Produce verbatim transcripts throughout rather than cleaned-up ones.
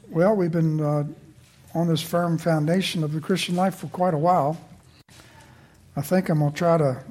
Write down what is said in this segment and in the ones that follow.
Well, we've been uh, on this firm foundation of the Christian life for quite a while. I think I'm going to try to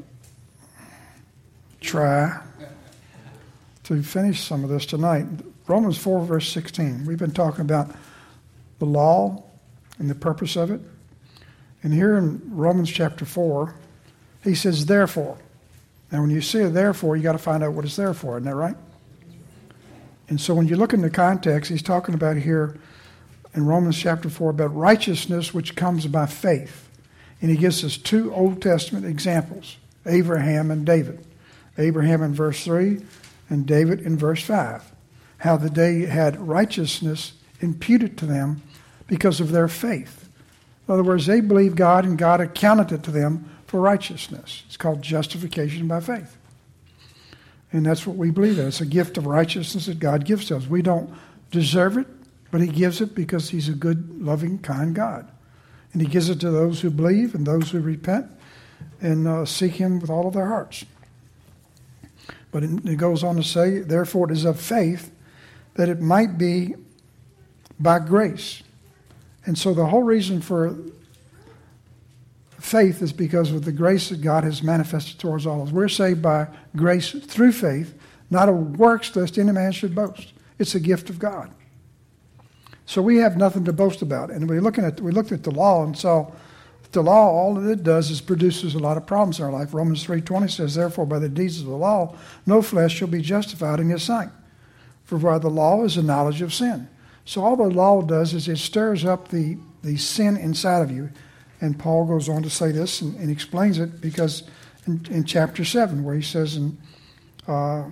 try to finish some of this tonight. Romans four, verse sixteen. We've been talking about the law and the purpose of it. And here in Romans chapter four, he says, therefore. Now, when you see a therefore, you got to find out what it's there for. Isn't that right? And so when you look in the context, he's talking about here in Romans chapter four about righteousness which comes by faith. And he gives us two Old Testament examples, Abraham and David. Abraham in verse three and David in verse five. How that they had righteousness imputed to them because of their faith. In other words, they believed God and God accounted it to them for righteousness. It's called justification by faith. And that's what we believe in. It's a gift of righteousness that God gives to us. We don't deserve it, but he gives it because he's a good, loving, kind God. And he gives it to those who believe and those who repent and uh, seek him with all of their hearts. But it, it goes on to say, therefore it is of faith that it might be by grace. And so the whole reason for faith is because of the grace that God has manifested towards all of us. We're saved by grace through faith, not of works lest any man should boast. It's a gift of God. So we have nothing to boast about. And we're looking at we looked at the law and saw the law, all that it does is produces a lot of problems in our life. Romans three twenty says, therefore by the deeds of the law, no flesh shall be justified in his sight. For by the law is the knowledge of sin. So all the law does is it stirs up the, the sin inside of you. And Paul goes on to say this and, and explains it because in, in chapter seven, where he says in uh,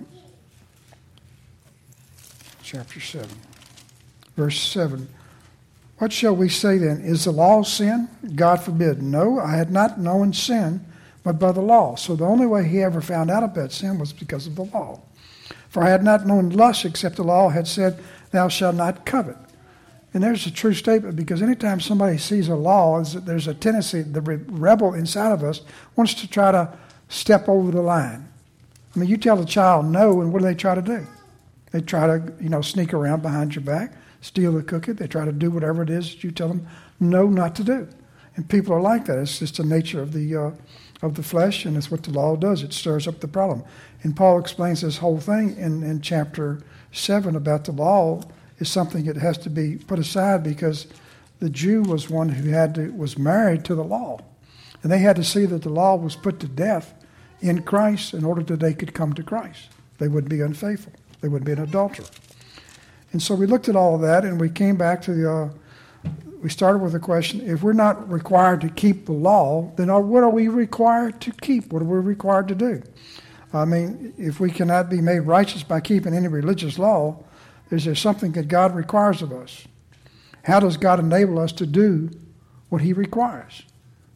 chapter seven, verse seven, what shall we say then? Is the law sin? God forbid. No, I had not known sin, but by the law. So the only way he ever found out about sin was because of the law. For I had not known lust except the law had said, thou shalt not covet. And there's a true statement because anytime somebody sees a law, there's a tendency, the rebel inside of us wants to try to step over the line. I mean, you tell a child no, and what do they try to do? They try to, you know, sneak around behind your back, steal the cookie. They try to do whatever it is that you tell them no not to do. And people are like that. It's just the nature of the uh, of the flesh, and it's what the law does. It stirs up the problem. And Paul explains this whole thing in, in chapter seven about the law is something that has to be put aside because the Jew was one who had to, was married to the law. And they had to see that the law was put to death in Christ in order that they could come to Christ. They would be unfaithful. They would be an adulterer. And so we looked at all of that and we came back to the, uh, we started with the question, if we're not required to keep the law, then what are we required to keep? What are we required to do? I mean, if we cannot be made righteous by keeping any religious law, is there something that God requires of us? How does God enable us to do what he requires?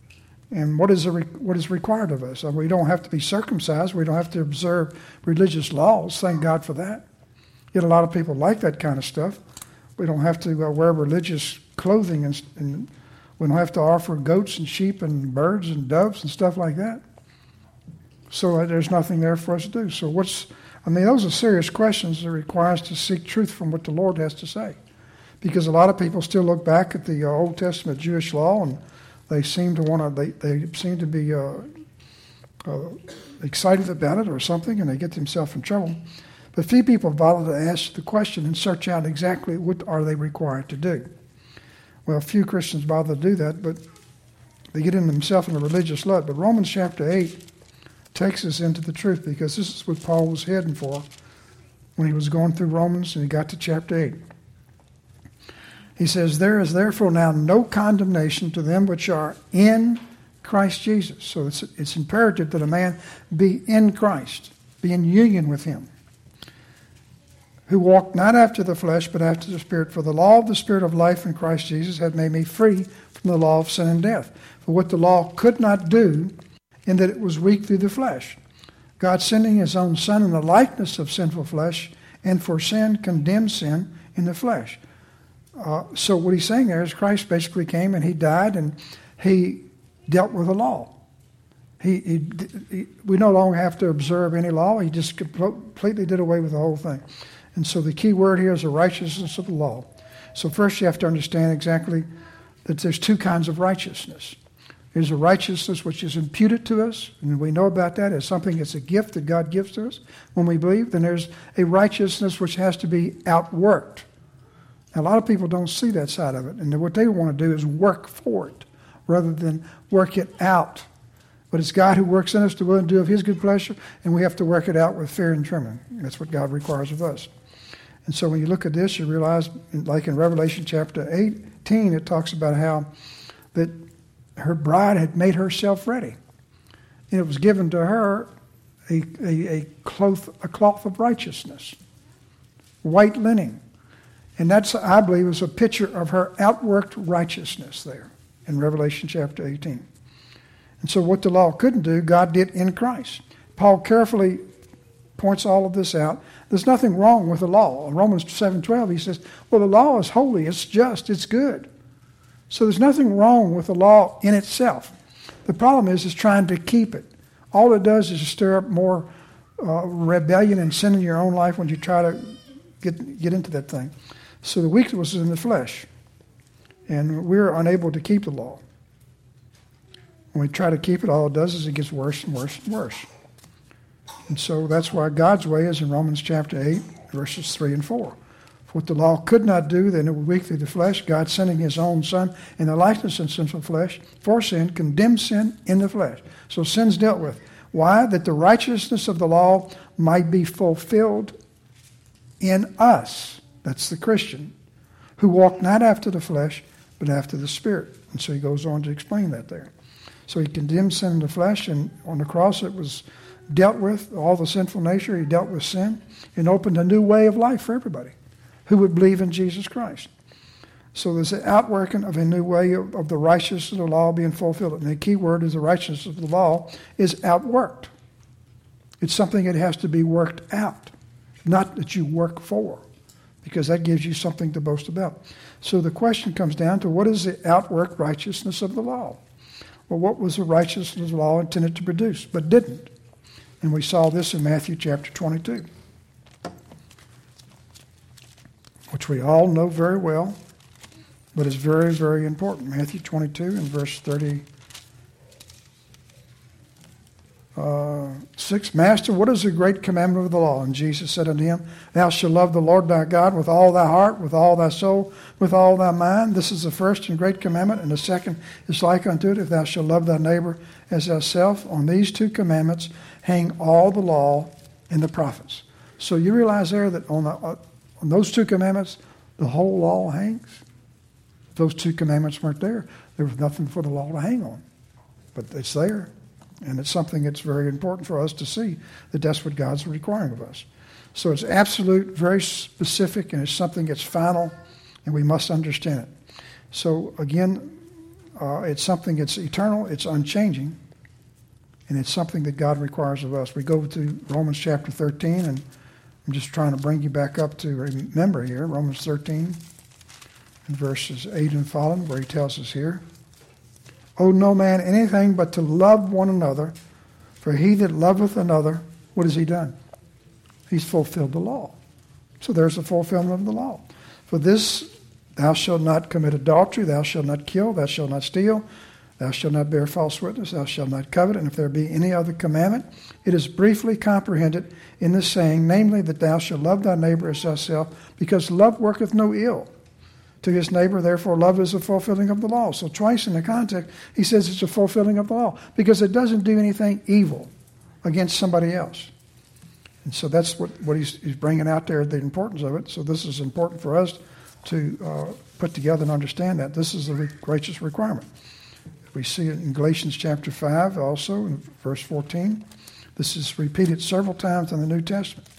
And what is, the, what is required of us? We don't have to be circumcised. We don't have to observe religious laws. Thank God for that. Yet a lot of people like that kind of stuff. We don't have to uh, wear religious clothing, and, and we don't have to offer goats and sheep and birds and doves and stuff like that. So uh, there's nothing there for us to do. So what's... I mean, those are serious questions that require us to seek truth from what the Lord has to say. Because a lot of people still look back at the uh, Old Testament Jewish law and they seem to want to, they, they seem to be uh, uh, excited about it or something and they get themselves in trouble. But few people bother to ask the question and search out exactly what are they required to do. Well, few Christians bother to do that, but they get in themselves in a religious rut. But Romans chapter eight takes us into the truth because this is what Paul was heading for when he was going through Romans and he got to chapter eight. He says, there is therefore now no condemnation to them which are in Christ Jesus. So it's, it's imperative that a man be in Christ, be in union with him, who walk not after the flesh but after the Spirit. For the law of the Spirit of life in Christ Jesus had made me free from the law of sin and death. For what the law could not do, in that it was weak through the flesh, God sending his own Son in the likeness of sinful flesh, and for sin condemned sin in the flesh. Uh, so what he's saying there is Christ basically came and he died and he dealt with the law. He, he, he we no longer have to observe any law. He just completely did away with the whole thing. And so the key word here is the righteousness of the law. So first you have to understand exactly that there's two kinds of righteousness. There's a righteousness which is imputed to us, and we know about that as something that's a gift that God gives to us when we believe. Then there's a righteousness which has to be outworked. Now, a lot of people don't see that side of it, and what they want to do is work for it rather than work it out. But it's God who works in us to will and do of his good pleasure, and we have to work it out with fear and trembling. That's what God requires of us. And so when you look at this, you realize, like in Revelation chapter eighteen, it talks about how that her bride had made herself ready. And it was given to her a, a, a, cloth, a cloth of righteousness, white linen. And that's, I believe, was a picture of her outworked righteousness there in Revelation chapter eighteen. And so what the law couldn't do, God did in Christ. Paul carefully points all of this out. There's nothing wrong with the law. In Romans seven twelve, he says, well, the law is holy, it's just, it's good. So there's nothing wrong with the law in itself. The problem is, is trying to keep it. All it does is stir up more uh, rebellion and sin in your own life when you try to get get into that thing. So the weakness was in the flesh. And we're unable to keep the law. When we try to keep it, all it does is it gets worse and worse and worse. And so that's why God's way is in Romans chapter eight, verses three and four. For what the law could not do, then it was weak through the flesh, God sending his own Son in the likeness of sinful flesh for sin, condemned sin in the flesh. So sin's dealt with. Why? That the righteousness of the law might be fulfilled in us. That's the Christian, who walk not after the flesh, but after the Spirit. And so he goes on to explain that there. So he condemned sin in the flesh, and on the cross it was dealt with, all the sinful nature. He dealt with sin and opened a new way of life for everybody who would believe in Jesus Christ. So there's an outworking of a new way of, of the righteousness of the law being fulfilled. And the key word is the righteousness of the law is outworked. It's something that has to be worked out, not that you work for, because that gives you something to boast about. So the question comes down to, what is the outworked righteousness of the law? Well, what was the righteousness of the law intended to produce, but didn't? And we saw this in Matthew chapter twenty-two, which we all know very well, but is very, very important. Matthew twenty-two and verse thirty-six. Master, what is the great commandment of the law? And Jesus said unto him, Thou shalt love the Lord thy God with all thy heart, with all thy soul, with all thy mind. This is the first and great commandment, and the second is like unto it, if thou shalt love thy neighbor as thyself. On these two commandments hang all the law and the prophets. So you realize there that on, the, uh, on those two commandments, the whole law hangs. If those two commandments weren't there, there was nothing for the law to hang on. But it's there. And it's something that's very important for us to see, that that's what God's requiring of us. So it's absolute, very specific, and it's something that's final, and we must understand it. So again, uh, it's something that's eternal, it's unchanging, and it's something that God requires of us. We go to Romans chapter thirteen, and I'm just trying to bring you back up to remember here, Romans thirteen, and verses eight and following, where he tells us here, Owe no man anything but to love one another, for he that loveth another, what has he done? He's fulfilled the law. So there's the fulfillment of the law. For this, thou shalt not commit adultery, thou shalt not kill, thou shalt not steal, thou shalt not bear false witness, thou shalt not covet. And if there be any other commandment, it is briefly comprehended in this saying, namely, that thou shalt love thy neighbor as thyself, because love worketh no ill to his neighbor, therefore love is a fulfilling of the law. So twice in the context, he says it's a fulfilling of the law, because it doesn't do anything evil against somebody else. And so that's what, what he's, he's bringing out there, the importance of it. So this is important for us to uh, put together and understand that. This is the righteous requirement. We see it in Galatians chapter five also, in verse fourteen. This is repeated several times in the New Testament.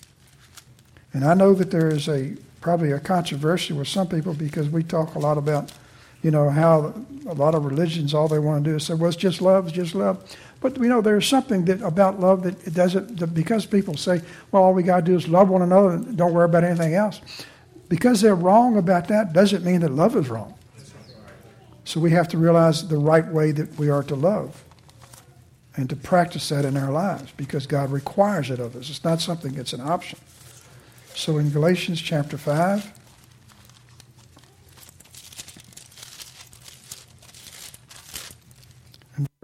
And I know that there is a probably a controversy with some people, because we talk a lot about, you know, how a lot of religions, all they want to do is say, well, it's just love, it's just love. But, you know, there's something that about love that it doesn't, that because people say, well, all we got to do is love one another and don't worry about anything else. Because they're wrong about that doesn't mean that love is wrong. So we have to realize the right way that we are to love and to practice that in our lives, because God requires it of us. It's not something that's an option. So in Galatians chapter five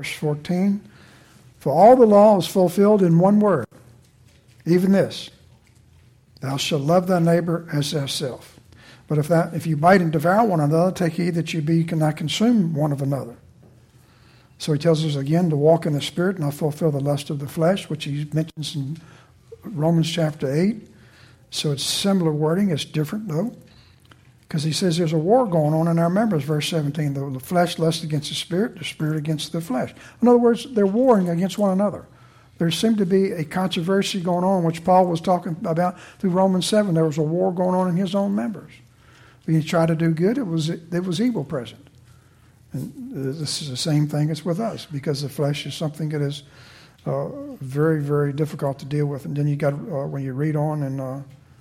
Verse fourteen, for all the law is fulfilled in one word, even this, thou shalt love thy neighbor as thyself. But if that, if you bite and devour one another, take heed that you be cannot consume one of another. So he tells us again to walk in the Spirit, not fulfill the lust of the flesh, which he mentions in Romans chapter eight. So it's similar wording. It's different, though. Because he says there's a war going on in our members, verse seventeen. The, the flesh lusts against the Spirit, the Spirit against the flesh. In other words, they're warring against one another. There seemed to be a controversy going on, which Paul was talking about through Romans seven. There was a war going on in his own members. When he tried to do good, it was, it was evil present. And this is the same thing as with us, because the flesh is something that is uh, very, very difficult to deal with. And then you got, uh, when you read on in uh,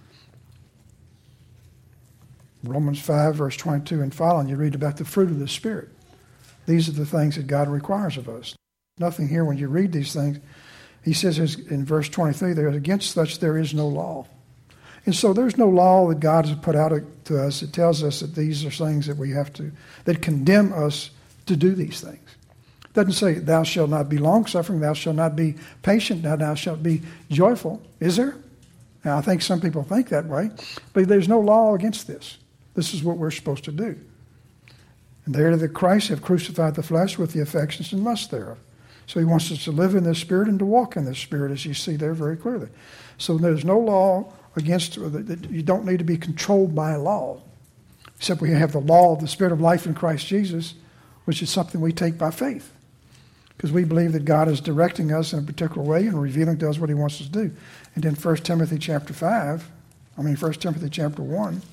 Romans five, verse twenty-two and following, you read about the fruit of the Spirit. These are the things that God requires of us. Nothing here when you read these things. He says in verse twenty-three, there against such there is no law. And so there's no law that God has put out to us that tells us that these are things that we have to, that condemn us to do these things. It doesn't say, thou shalt not be long-suffering, thou shalt not be patient, now thou shalt be joyful. Is there? Now, I think some people think that way, but there's no law against this. This is what we're supposed to do. And there that Christ have crucified the flesh with the affections and lusts thereof. So he wants us to live in the Spirit and to walk in the Spirit, as you see there very clearly. So there's no law against, you don't need to be controlled by law, except we have the law of the Spirit of life in Christ Jesus, which is something we take by faith, because we believe that God is directing us in a particular way and revealing to us what he wants us to do. And then First Timothy chapter five, I mean First Timothy chapter one,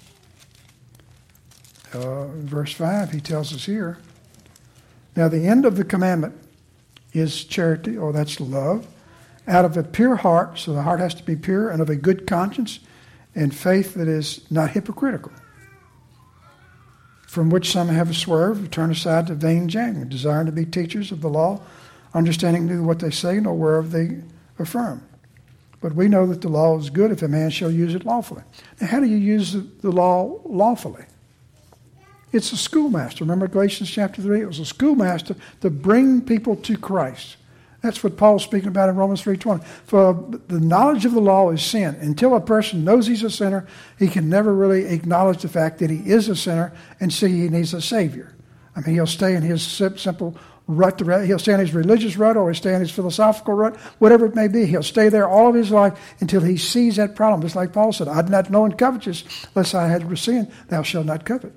uh, verse five, he tells us here, now the end of the commandment is charity, or that's love, out of a pure heart, so the heart has to be pure, and of a good conscience, and faith that is not hypocritical, from which some have swerved, turn aside to vain jangling, desiring to be teachers of the law, understanding neither what they say nor whereof they affirm. But we know that the law is good if a man shall use it lawfully. Now, how do you use the, the law lawfully? It's a schoolmaster. Remember Galatians chapter three? It was a schoolmaster to bring people to Christ. That's what Paul's speaking about in Romans three twenty. For the knowledge of the law is sin. Until a person knows he's a sinner, he can never really acknowledge the fact that he is a sinner and see he needs a Savior. I mean, he'll stay in his simple rut. He'll stay in his religious rut, or he'll stay in his philosophical rut, whatever it may be. He'll stay there all of his life until he sees that problem. Just like Paul said, I did not know in covetous, lest I had sin, thou shalt not covet.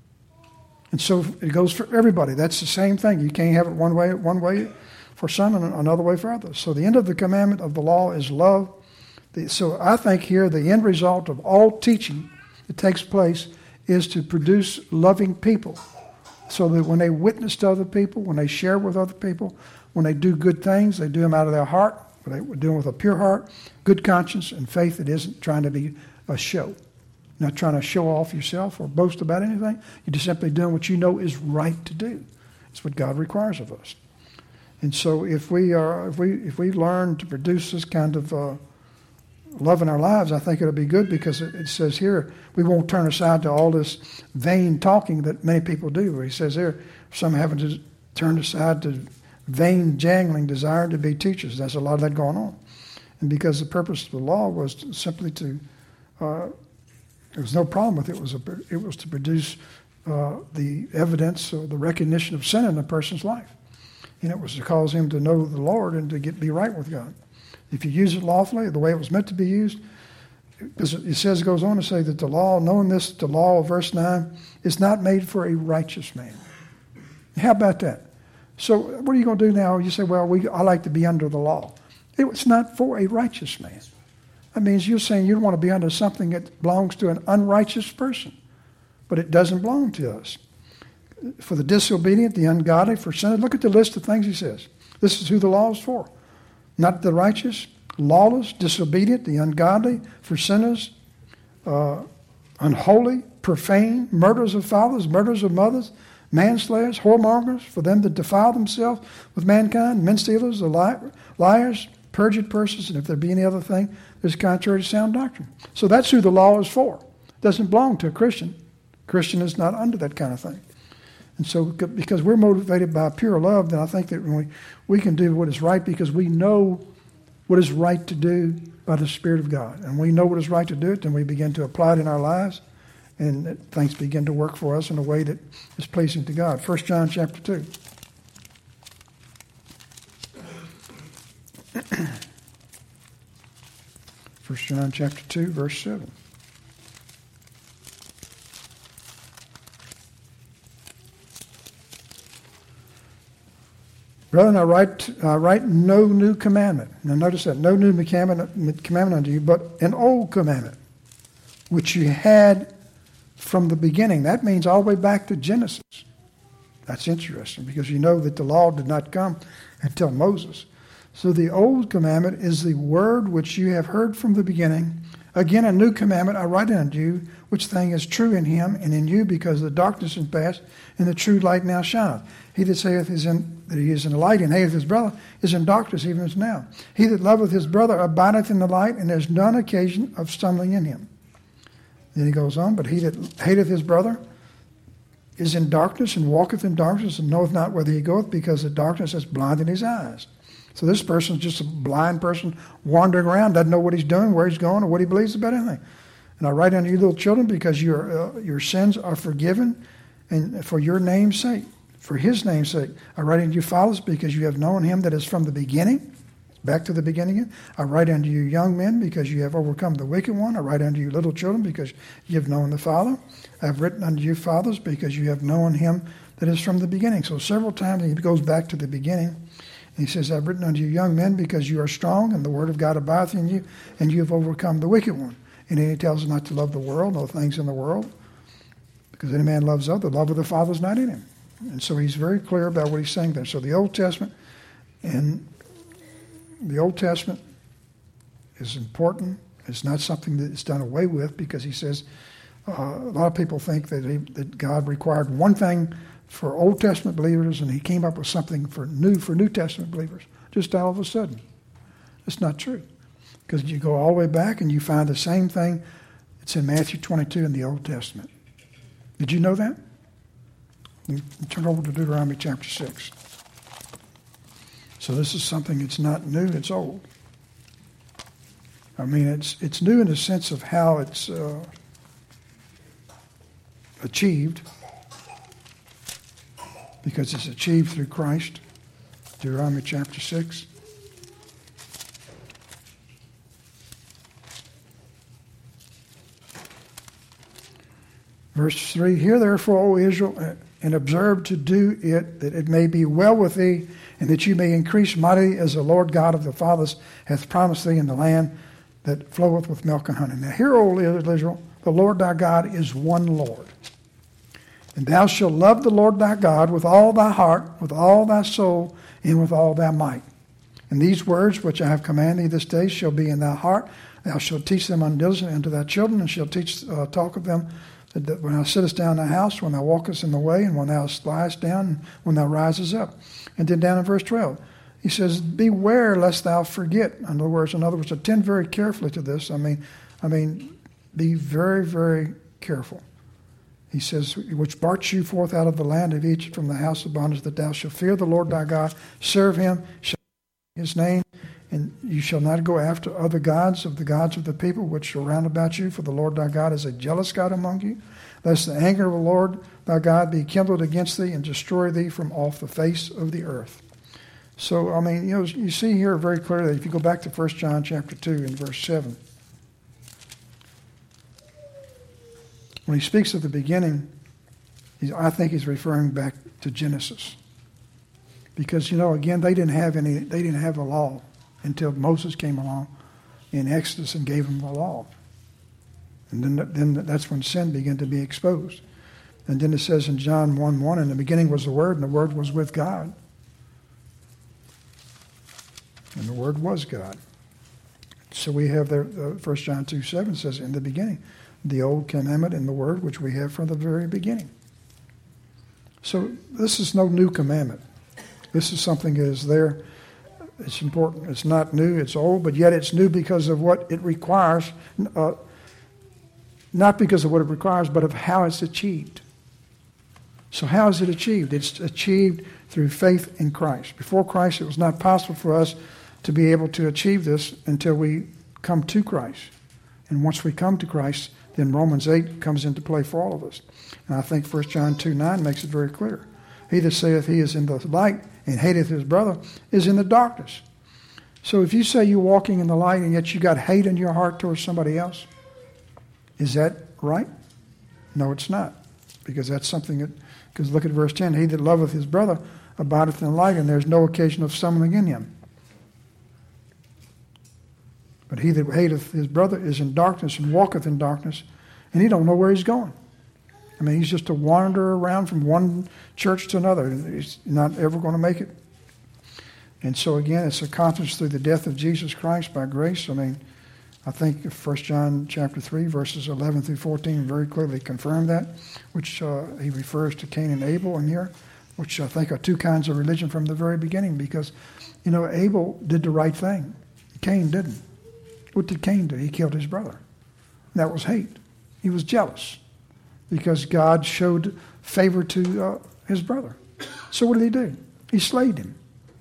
And so it goes for everybody. That's the same thing. You can't have it one way, one way for some and another way for others. So the end of the commandment of the law is love. The, so I think here the end result of all teaching that takes place is to produce loving people, so that when they witness to other people, when they share with other people, when they do good things, they do them out of their heart, but they do them with a pure heart, good conscience, and faith that isn't trying to be a show. Not trying to show off yourself or boast about anything. You're just simply doing what you know is right to do. It's what God requires of us. And so if we are, if we if we learn to produce this kind of uh, love in our lives, I think it'll be good, because it, it says here we won't turn aside to all this vain talking that many people do. He says there, some having to turn aside to vain jangling, desiring to be teachers. There's a lot of that going on. And because the purpose of the law was to, simply to uh, there was no problem with it. It was, a, it was to produce uh, the evidence or the recognition of sin in a person's life. And it was to cause him to know the Lord and to get be right with God. If you use it lawfully, the way it was meant to be used, it says, it goes on to say that the law, knowing this, the law of verse nine, is not made for a righteous man. How about that? So what are you going to do now? You say, well, we, I like to be under the law. It's not for a righteous man. That means you're saying you don't want to be under something that belongs to an unrighteous person. But it doesn't belong to us. For the disobedient, the ungodly, for sinners. Look at the list of things he says. This is who the law is for. Not the righteous, lawless, disobedient, the ungodly, for sinners, uh, unholy, profane, murderers of fathers, murderers of mothers, manslayers, whoremongers, for them that defile themselves with mankind, men stealers, the li- liars, perjured persons, and if there be any other thing that's contrary to sound doctrine. So that's who the law is for. It doesn't belong to a Christian. A Christian is not under that kind of thing. And so because we're motivated by pure love, then I think that we, we can do what is right because we know what is right to do by the Spirit of God. And we know what is right to do it, then we begin to apply it in our lives, and things begin to work for us in a way that is pleasing to God. First John chapter two. First John chapter two, verse seven. Brethren, I write, I write no new commandment. Now notice that, no new commandment, commandment unto you, but an old commandment, which you had from the beginning. That means all the way back to Genesis. That's interesting because you know that the law did not come until Moses. So the old commandment is the word which you have heard from the beginning. Again, a new commandment I write unto you, which thing is true in him and in you, because the darkness is past, and the true light now shineth. He that saith is in, that he is in the light, and hateth his brother, is in darkness even as now. He that loveth his brother abideth in the light, and there is none occasion of stumbling in him. Then he goes on, but he that hateth his brother is in darkness, and walketh in darkness, and knoweth not whither he goeth, because the darkness has blinded his eyes. So this person is just a blind person wandering around, doesn't know what he's doing, where he's going, or what he believes about anything. And I write unto you, little children, because your uh, your sins are forgiven, and for your name's sake, for his name's sake. I write unto you, fathers, because you have known him that is from the beginning. Back to the beginning again. I write unto you, young men, because you have overcome the wicked one. I write unto you, little children, because you have known the Father. I have written unto you, fathers, because you have known him that is from the beginning. So several times he goes back to the beginning. He says, I've written unto you, young men, because you are strong, and the word of God abideth in you, and you have overcome the wicked one. And then he tells us not to love the world, no things in the world, because any man loves other, the love of the Father is not in him. And so he's very clear about what he's saying there. So the Old Testament, and the Old Testament is important. It's not something that's done away with, because he says, uh, a lot of people think that, he, that God required one thing for Old Testament believers, and he came up with something for new for New Testament believers, just all of a sudden. It's not true. Because you go all the way back and you find the same thing. It's in Matthew twenty-two in the Old Testament. Did you know that? Turn over to Deuteronomy chapter six. So this is something that's not new, it's old. I mean, it's it's new in the sense of how it's uh, achieved, because it's achieved through Christ. Deuteronomy chapter six. Verse three, hear therefore, O Israel, and observe to do it, that it may be well with thee, and that you may increase mightily, as the Lord God of the fathers hath promised thee, in the land that floweth with milk and honey. Now hear, O Israel, the Lord thy God is one Lord. And thou shalt love the Lord thy God with all thy heart, with all thy soul, and with all thy might. And these words which I have commanded thee this day shall be in thy heart. Thou shalt teach them undiligently unto thy children, and shalt teach uh, talk of them that when thou sittest down in thy house, when thou walkest in the way, and when thou liest down, and when thou risest up. And then down in verse twelve, he says, beware lest thou forget. In other words, in other words, attend very carefully to this. I mean, I mean, be very, very careful. He says, which brought you forth out of the land of Egypt from the house of bondage, that thou shalt fear the Lord thy God, serve him, shall his name, and you shall not go after other gods of the gods of the people which are round about you, for the Lord thy God is a jealous God among you, lest the anger of the Lord thy God be kindled against thee and destroy thee from off the face of the earth. So, I mean, you know, you see here very clearly, if you go back to First John chapter two and verse seven, when he speaks of the beginning, he's, I think he's referring back to Genesis. Because, you know, again, they didn't have any, they didn't have a law until Moses came along in Exodus and gave them the law. And then, then that's when sin began to be exposed. And then it says in John one one, in the beginning was the Word, and the Word was with God. And the Word was God. So we have there, uh, First John two seven says, in the beginning, the old commandment and the Word which we have from the very beginning. So this is no new commandment. This is something that is there. It's important. It's not new. It's old, but yet it's new because of what it requires. Uh, not because of what it requires, but of how it's achieved. So how is it achieved? It's achieved through faith in Christ. Before Christ, it was not possible for us to be able to achieve this until we come to Christ. And once we come to Christ, then Romans eight comes into play for all of us. And I think First John two nine makes it very clear. He that saith he is in the light and hateth his brother is in the darkness. So if you say you're walking in the light and yet you got hate in your heart towards somebody else, is that right? No, it's not. Because that's something that, because look at verse ten, he that loveth his brother abideth in the light, and there's no occasion of stumbling in him. But he that hateth his brother is in darkness and walketh in darkness, and he don't know where he's going. I mean, he's just a wanderer around from one church to another. He's not ever going to make it. And so again, it's accomplished through the death of Jesus Christ by grace. I mean, I think First John chapter three, verses eleven through fourteen very clearly confirm that, which uh, he refers to Cain and Abel in here, which I think are two kinds of religion from the very beginning, because, you know, Abel did the right thing. Cain didn't. What did Cain do? He killed his brother. That was hate. He was jealous because God showed favor to uh, his brother. So what did he do? He slayed him.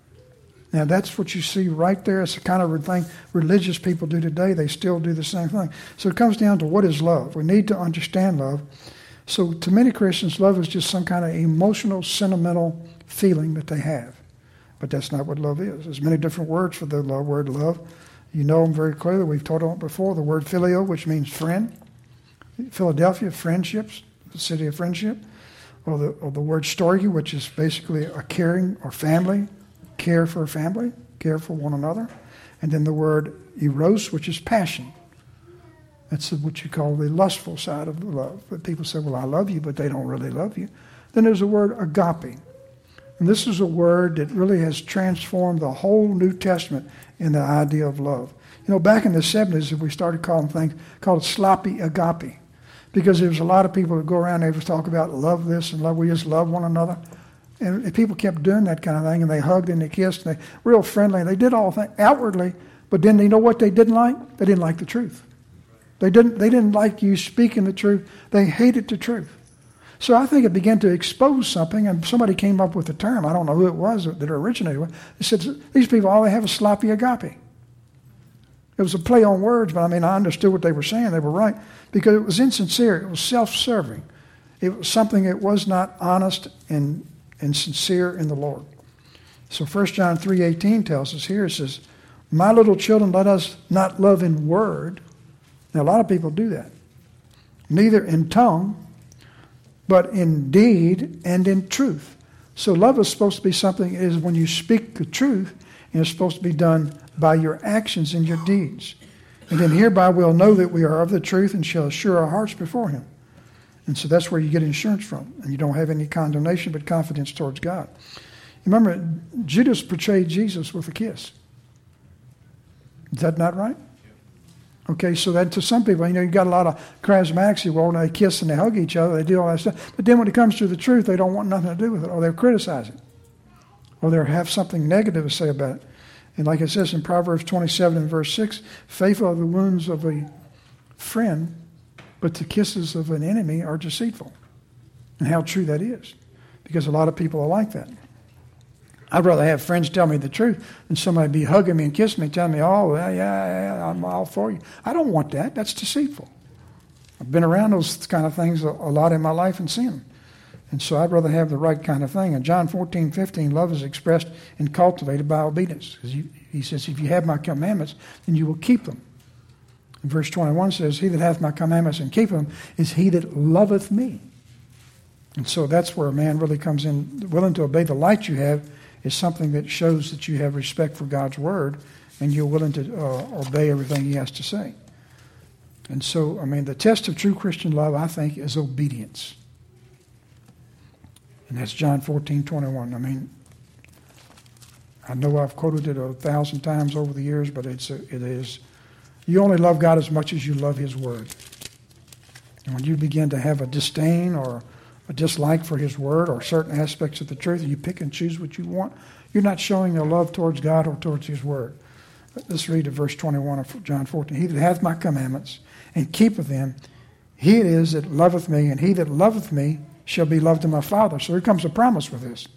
Now that's what you see right there. It's the kind of thing religious people do today. They still do the same thing. So it comes down to what is love. We need to understand love. So to many Christians, love is just some kind of emotional, sentimental feeling that they have. But that's not what love is. There's many different words for the love, word love. You know them very clearly. We've taught on it before. The word phileo, which means friend. Philadelphia, friendships, the city of friendship. Or the, or the word storge, which is basically a caring or family. Care for a family. Care for one another. And then the word eros, which is passion. That's what you call the lustful side of the love. But people say, well, I love you, but they don't really love you. Then there's the word agape. And this is a word that really has transformed the whole New Testament in the idea of love. You know, back in the seventies, we started calling things called sloppy agape, because there was a lot of people that go around and they talk about love this and love, we just love one another. And people kept doing that kind of thing, and they hugged and they kissed, and they real friendly. They did all things outwardly, but then you know what they didn't like? They didn't like the truth. They didn't, they didn't like you speaking the truth. They hated the truth. So I think it began to expose something, and somebody came up with a term. I don't know who it was that originated with. They said, these people, all they have is sloppy agape. It was a play on words, but I mean, I understood what they were saying. They were right, because it was insincere. It was self-serving. It was something that was not honest and, and sincere in the Lord. So First John three eighteen tells us here, it says, my little children, let us not love in word. Now, a lot of people do that. Neither in tongue, but in deed and in truth. So love is supposed to be something is when you speak the truth, and it's supposed to be done by your actions and your deeds. And then hereby we'll know that we are of the truth and shall assure our hearts before him. And so that's where you get insurance from. And you don't have any condemnation but confidence towards God. You remember, Judas betrayed Jesus with a kiss. Is that not right? Okay, so that to some people, you know, you got a lot of charismatics who well, they kiss and they hug each other, they do all that stuff. But then when it comes to the truth, they don't want nothing to do with it, or they'll criticize it, or they'll have something negative to say about it. And like it says in Proverbs twenty-seven and verse six, faithful are the wounds of a friend, but the kisses of an enemy are deceitful. And how true that is, because a lot of people are like that. I'd rather have friends tell me the truth than somebody be hugging me and kissing me, telling me, oh, yeah, yeah, yeah, I'm all for you. I don't want that. That's deceitful. I've been around those kind of things a, a lot in my life and seen them. And so I'd rather have the right kind of thing. In John fourteen fifteen, love is expressed and cultivated by obedience. Because he says, if you have my commandments, then you will keep them. And verse twenty-one says, he that hath my commandments and keep them is he that loveth me. And so that's where a man really comes in, willing to obey the light you have, is something that shows that you have respect for God's word and you're willing to uh, obey everything he has to say. And so, I mean, the test of true Christian love, I think, is obedience. And that's John fourteen twenty-one. I mean, I know I've quoted it a thousand times over the years, but it's a, it is, you only love God as much as you love his word. And when you begin to have a disdain or a dislike for his word or certain aspects of the truth, and you pick and choose what you want, you're not showing a love towards God or towards his word. But let's read to verse twenty-one of John fourteen. He that hath my commandments and keepeth them, he it is that loveth me, and he that loveth me shall be loved of my Father. So here comes a promise with this.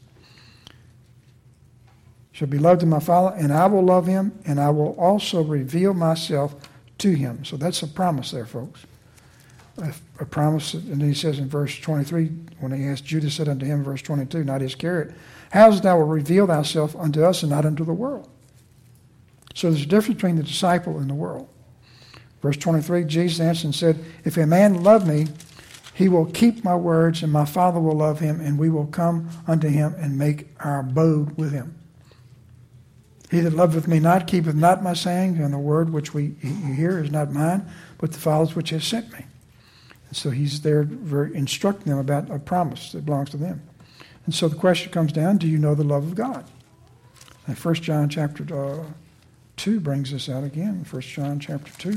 Shall be loved of my Father, and I will love him, and I will also reveal myself to him. So that's a promise there, folks. A, a promise, and then he says in verse twenty-three, when he asked, Judas said unto him, verse twenty-two, not Iscariot, how is thou will reveal thyself unto us and not unto the world? So there's a difference between the disciple and the world. Verse twenty-three, Jesus answered and said, if a man love me, he will keep my words, and my Father will love him, and we will come unto him and make our abode with him. He that loveth me not keepeth not my sayings, and the word which we you hear is not mine, but the Father's which has sent me. And so he's there very instructing them about a promise that belongs to them. And so the question comes down, do you know the love of God? And First John chapter uh, two brings this out again. First John chapter two.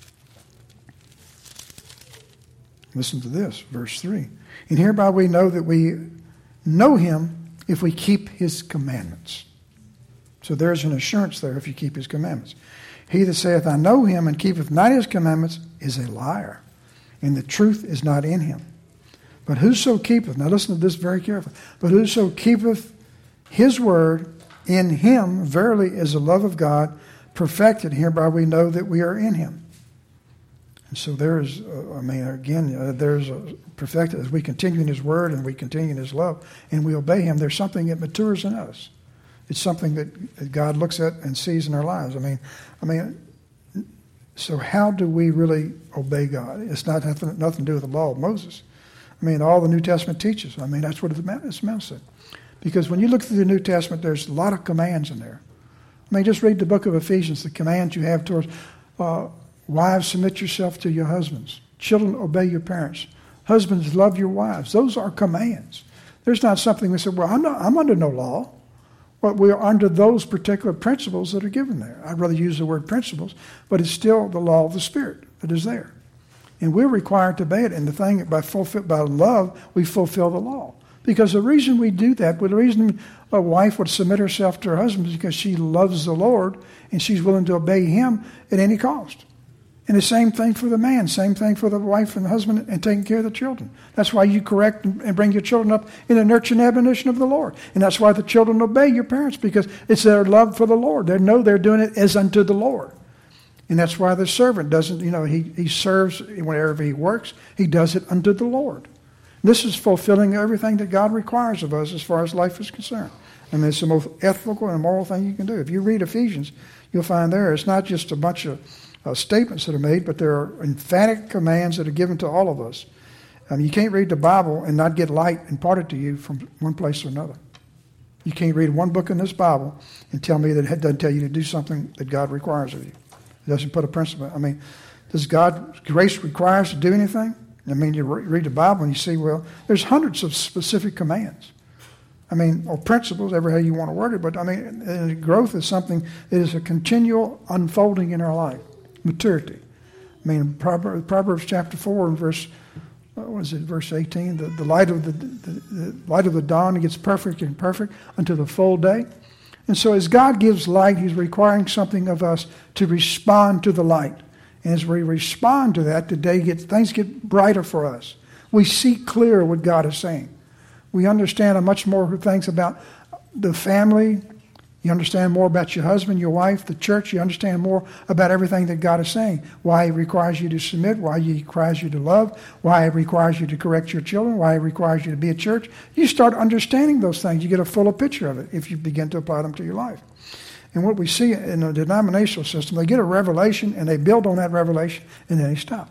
Listen to this, verse three. And hereby we know that we know him if we keep his commandments. So there's an assurance there if you keep his commandments. He that saith, I know him, and keepeth not his commandments, is a liar, and the truth is not in him. But whoso keepeth, now listen to this very carefully, but whoso keepeth his word, in him verily is the love of God perfected. Hereby we know that we are in him. And so there's, uh, I mean, again, uh, there's a perfected, as we continue in his word and we continue in his love, and we obey him, there's something that matures in us. It's something that God looks at and sees in our lives. I mean, I mean, so how do we really obey God? It's not nothing, nothing to do with the law of Moses. I mean, all the New Testament teaches. I mean, that's what it's meant to say. Because when you look through the New Testament, there's a lot of commands in there. I mean, just read the book of Ephesians, the commands you have towards uh, wives, submit yourself to your husbands. Children, obey your parents. Husbands, love your wives. Those are commands. There's not something we say, well, I'm, not, I'm under no law. But we are under those particular principles that are given there. I'd rather use the word principles, but it's still the law of the Spirit that is there. And we're required to obey it. And the thing, by fulfill, by love, we fulfill the law. Because the reason we do that, well, the reason a wife would submit herself to her husband is because she loves the Lord and she's willing to obey him at any cost. And the same thing for the man, same thing for the wife and the husband and taking care of the children. That's why you correct and bring your children up in the nurture and admonition of the Lord. And that's why the children obey your parents, because it's their love for the Lord. They know they're doing it as unto the Lord. And that's why the servant doesn't, you know, he, he serves whenever he works, he does it unto the Lord. This is fulfilling everything that God requires of us as far as life is concerned. I mean, it's the most ethical and moral thing you can do. If you read Ephesians, you'll find there it's not just a bunch of Uh, statements that are made, but there are emphatic commands that are given to all of us. Um, you can't read the Bible and not get light imparted to you from one place to another. You can't read one book in this Bible and tell me that it doesn't tell you to do something that God requires of you. It doesn't put a principle. I mean, does God's grace require us to do anything? I mean, you re- read the Bible and you see, well, there's hundreds of specific commands. I mean, or principles, ever how you want to word it, but I mean, uh, growth is something that is a continual unfolding in our life. Maturity. I mean, Proverbs, Proverbs chapter four and verse, what was it, verse eighteen? The, the light of the, the, the light of the dawn gets perfect and perfect until the full day. And so, as God gives light, He's requiring something of us to respond to the light. And as we respond to that, the day gets things get brighter for us. We see clear what God is saying. We understand much more things about the family. You understand more about your husband, your wife, the church. You understand more about everything that God is saying. Why He requires you to submit, why He requires you to love, why He requires you to correct your children, why He requires you to be a church. You start understanding those things. You get a fuller picture of it if you begin to apply them to your life. And what we see in the denominational system, they get a revelation and they build on that revelation and then they stop.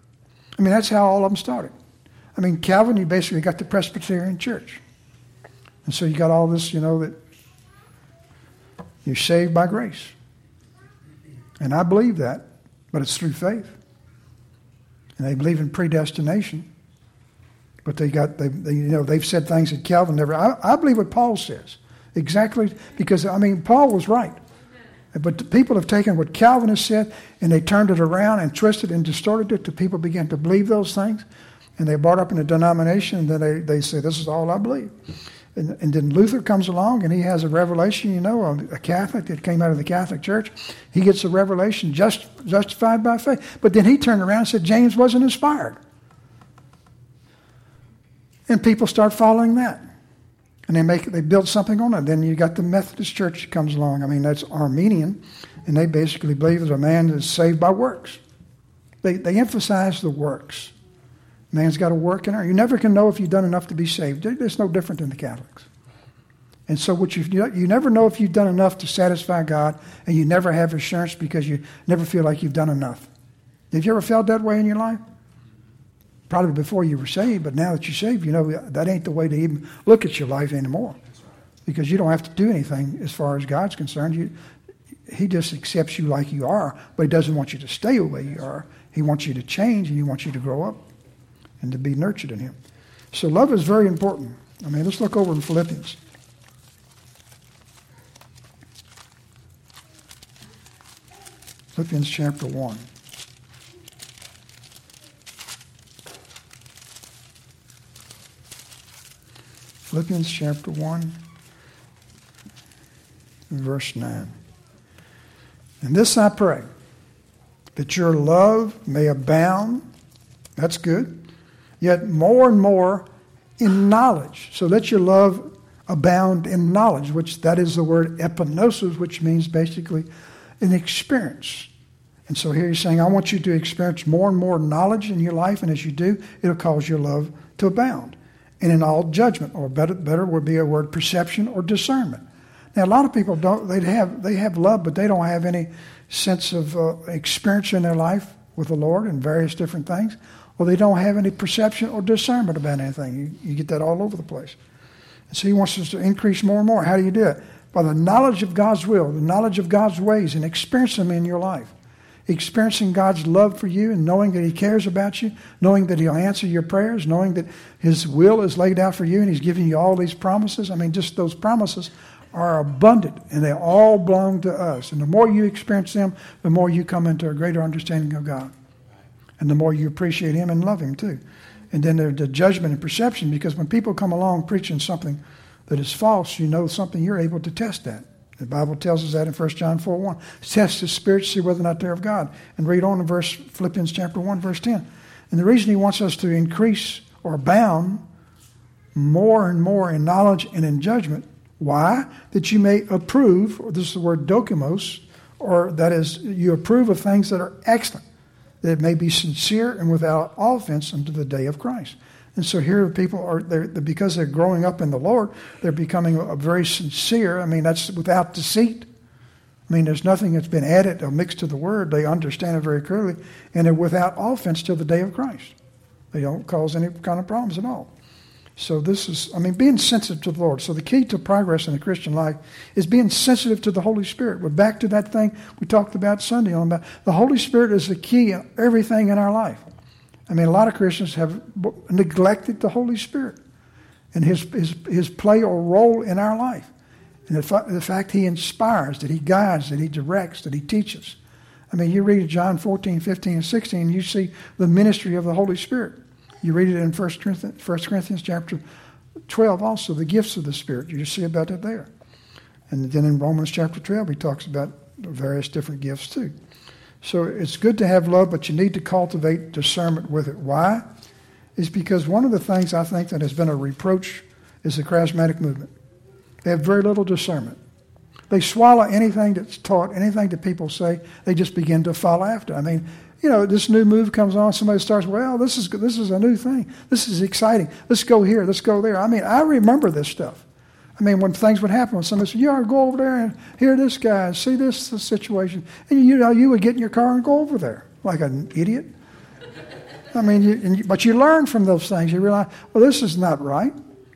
I mean, that's how all of them started. I mean, Calvin, you basically got the Presbyterian Church. And so you got all this, you know, that you're saved by grace. And I believe that, but it's through faith. And they believe in predestination. But they got, they, they you know, they've said things that Calvin never, I, I believe what Paul says. Exactly, because, I mean, Paul was right. But the people have taken what Calvin has said and they turned it around and twisted and distorted it till people began to believe those things. And they brought up in a denomination and then they, they say, this is all I believe. And, and then Luther comes along and he has a revelation, you know, a Catholic that came out of the Catholic Church. He gets a revelation just, justified by faith. But then he turned around and said James wasn't inspired. And people start following that. And they make they build something on it. Then you got the Methodist Church that comes along. I mean, that's Armenian. And they basically believe that a man is saved by works. They they emphasize the works. Man's got to work in there. You never can know if you've done enough to be saved. It's no different than the Catholics. And so what you you never know if you've done enough to satisfy God, and you never have assurance because you never feel like you've done enough. Have you ever felt that way in your life? Probably before you were saved, but now that you're saved, you know that ain't the way to even look at your life anymore. Because you don't have to do anything as far as God's concerned. You, he just accepts you like you are, but he doesn't want you to stay the way you are. He wants you to change, and he wants you to grow up and to be nurtured in him. So love is very important. I mean, let's look over in Philippians. Philippians chapter one. Philippians chapter one, verse nine. And this I pray, that your love may abound, that's good, yet more and more in knowledge. So let your love abound in knowledge, which that is the word epinosis, which means basically an experience. And so here he's saying, I want you to experience more and more knowledge in your life, and as you do, it'll cause your love to abound. And in all judgment, or better, better would be a word perception or discernment. Now, a lot of people don't, they have they have love, but they don't have any sense of uh, experience in their life with the Lord and various different things. Or they don't have any perception or discernment about anything. You, you get that all over the place. And so he wants us to increase more and more. How do you do it? By the knowledge of God's will, the knowledge of God's ways, and experience them in your life. Experiencing God's love for you and knowing that he cares about you, knowing that he'll answer your prayers, knowing that his will is laid out for you and he's giving you all these promises. I mean, just those promises are abundant and they all belong to us. And the more you experience them, the more you come into a greater understanding of God. And the more you appreciate him and love him too. And then there's the judgment and perception, because when people come along preaching something that is false, you know something you're able to test that. The Bible tells us that in First John four one. Test the spirits, see whether or not they're of God. And read on in verse Philippians chapter one, verse ten. And the reason he wants us to increase or abound more and more in knowledge and in judgment. Why? That you may approve, or this is the word dokimos, or that is, you approve of things that are excellent, that it may be sincere and without offense unto the day of Christ. And so here people are, they're, because they're growing up in the Lord, they're becoming a, a very sincere. I mean, that's without deceit. I mean, there's nothing that's been added or mixed to the word. They understand it very clearly. And they're without offense till the day of Christ. They don't cause any kind of problems at all. So this is, I mean, being sensitive to the Lord. So the key to progress in the Christian life is being sensitive to the Holy Spirit. We're back to that thing we talked about Sunday on about the Holy Spirit is the key in everything in our life. I mean, a lot of Christians have neglected the Holy Spirit and his his, his play or role in our life. And the, the fact he inspires, that he guides, that he directs, that he teaches. I mean, you read John fourteen, fifteen, and sixteen, you see the ministry of the Holy Spirit. You read it in First Corinthians, First Corinthians chapter twelve also, the gifts of the Spirit. You just see about it there. And then in Romans chapter twelve, he talks about various different gifts too. So it's good to have love, but you need to cultivate discernment with it. Why? It's because one of the things I think that has been a reproach is the charismatic movement. They have very little discernment. They swallow anything that's taught, anything that people say, they just begin to follow after. I mean, you know, this new move comes on, somebody starts, well, this is this is a new thing. This is exciting. Let's go here, let's go there. I mean, I remember this stuff. I mean, when things would happen, when somebody said, you ought to go over there and hear this guy, see this, this situation. And you know, you would get in your car and go over there like an idiot. I mean, you, and you, but you learn from those things. You realize, well, this is not right.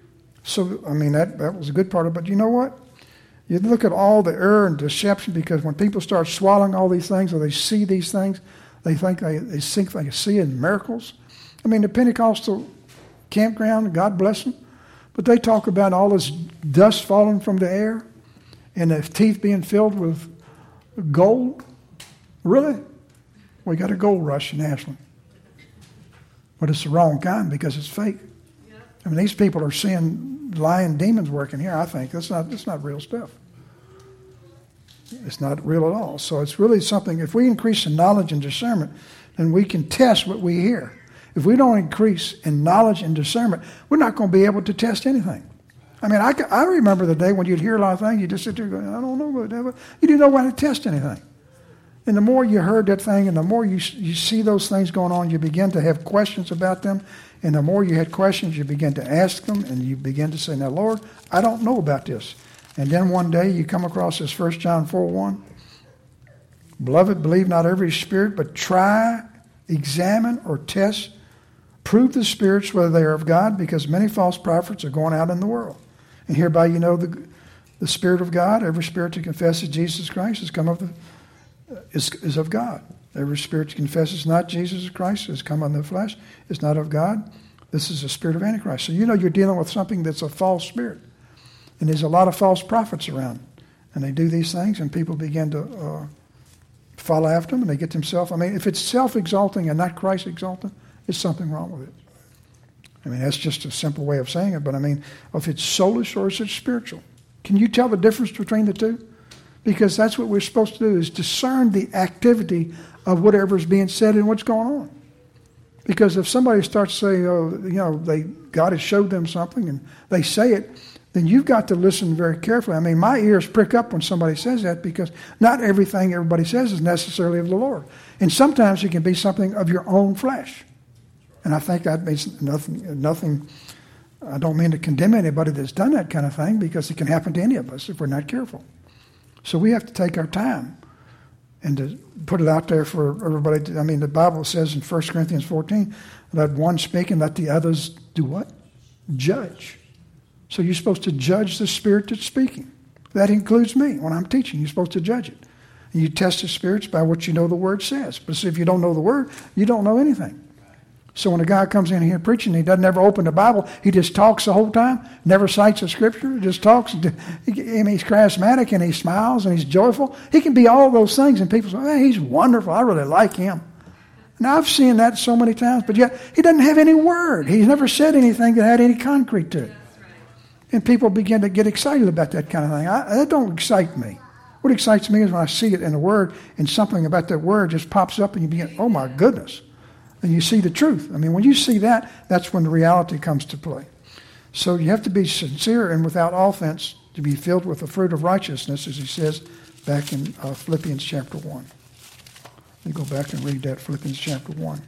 So, I mean, that, that was a good part of it. But you know what? You look at all the error and deception, because when people start swallowing all these things, or they see these things, they think they, they think they see in miracles. I mean, the Pentecostal campground, God bless them, but they talk about all this dust falling from the air and the teeth being filled with gold. Really? We got a gold rush in Ashland. But it's the wrong kind because it's fake. Yeah. I mean, these people are seeing lying demons working here, I think. That's not, that's not real stuff. It's not real at all. So it's really something, if we increase in knowledge and discernment, then we can test what we hear. If we don't increase in knowledge and discernment, we're not going to be able to test anything. I mean, I, I remember the day when you'd hear a lot of things, you just sit there going, I don't know about that. You didn't know how to test anything. And the more you heard that thing and the more you, you see those things going on, you begin to have questions about them. And the more you had questions, you begin to ask them and you begin to say, now, Lord, I don't know about this. And then one day you come across this First John four one. Beloved, believe not every spirit, but try, examine, or test, prove the spirits whether they are of God, because many false prophets are going out in the world. And hereby you know the, the Spirit of God. Every spirit that confesses Jesus Christ has come of the Is, is of God. Every spirit that confesses not Jesus Christ has come on the flesh is not of God. This is the spirit of Antichrist. So you know you're dealing with something that's a false spirit. And there's a lot of false prophets around. And they do these things and people begin to uh, follow after them and they get themselves. I mean, if it's self-exalting and not Christ-exalting, there's something wrong with it. I mean, that's just a simple way of saying it. But I mean, if it's soulish or is it spiritual? Can you tell the difference between the two? Because that's what we're supposed to do, is discern the activity of whatever's being said and what's going on. Because if somebody starts saying, oh, you know, they God has showed them something and they say it, then you've got to listen very carefully. I mean, my ears prick up when somebody says that because not everything everybody says is necessarily of the Lord. And sometimes it can be something of your own flesh. And I think that means nothing, nothing, I don't mean to condemn anybody that's done that kind of thing because it can happen to any of us if we're not careful. So we have to take our time and to put it out there for everybody. To, I mean, the Bible says in First Corinthians fourteen, let one speak and let the others do what? Judge. So you're supposed to judge the spirit that's speaking. That includes me. When I'm teaching, you're supposed to judge it. And you test the spirits by what you know the Word says. But see, if you don't know the Word, you don't know anything. So when a guy comes in here preaching, he doesn't ever open the Bible. He just talks the whole time, never cites a scripture, just talks. I mean, he's charismatic and he smiles and he's joyful. He can be all those things and people say, hey, he's wonderful. I really like him. Now, I've seen that so many times, but yet he doesn't have any word. He's never said anything that had any concrete to it. And people begin to get excited about that kind of thing. I, that don't excite me. What excites me is when I see it in the Word and something about that Word just pops up and you begin, oh my goodness. And you see the truth. I mean, when you see that, that's when the reality comes to play. So you have to be sincere and without offense to be filled with the fruit of righteousness, as he says back in uh, Philippians chapter one. Let me go back and read that, Philippians chapter one.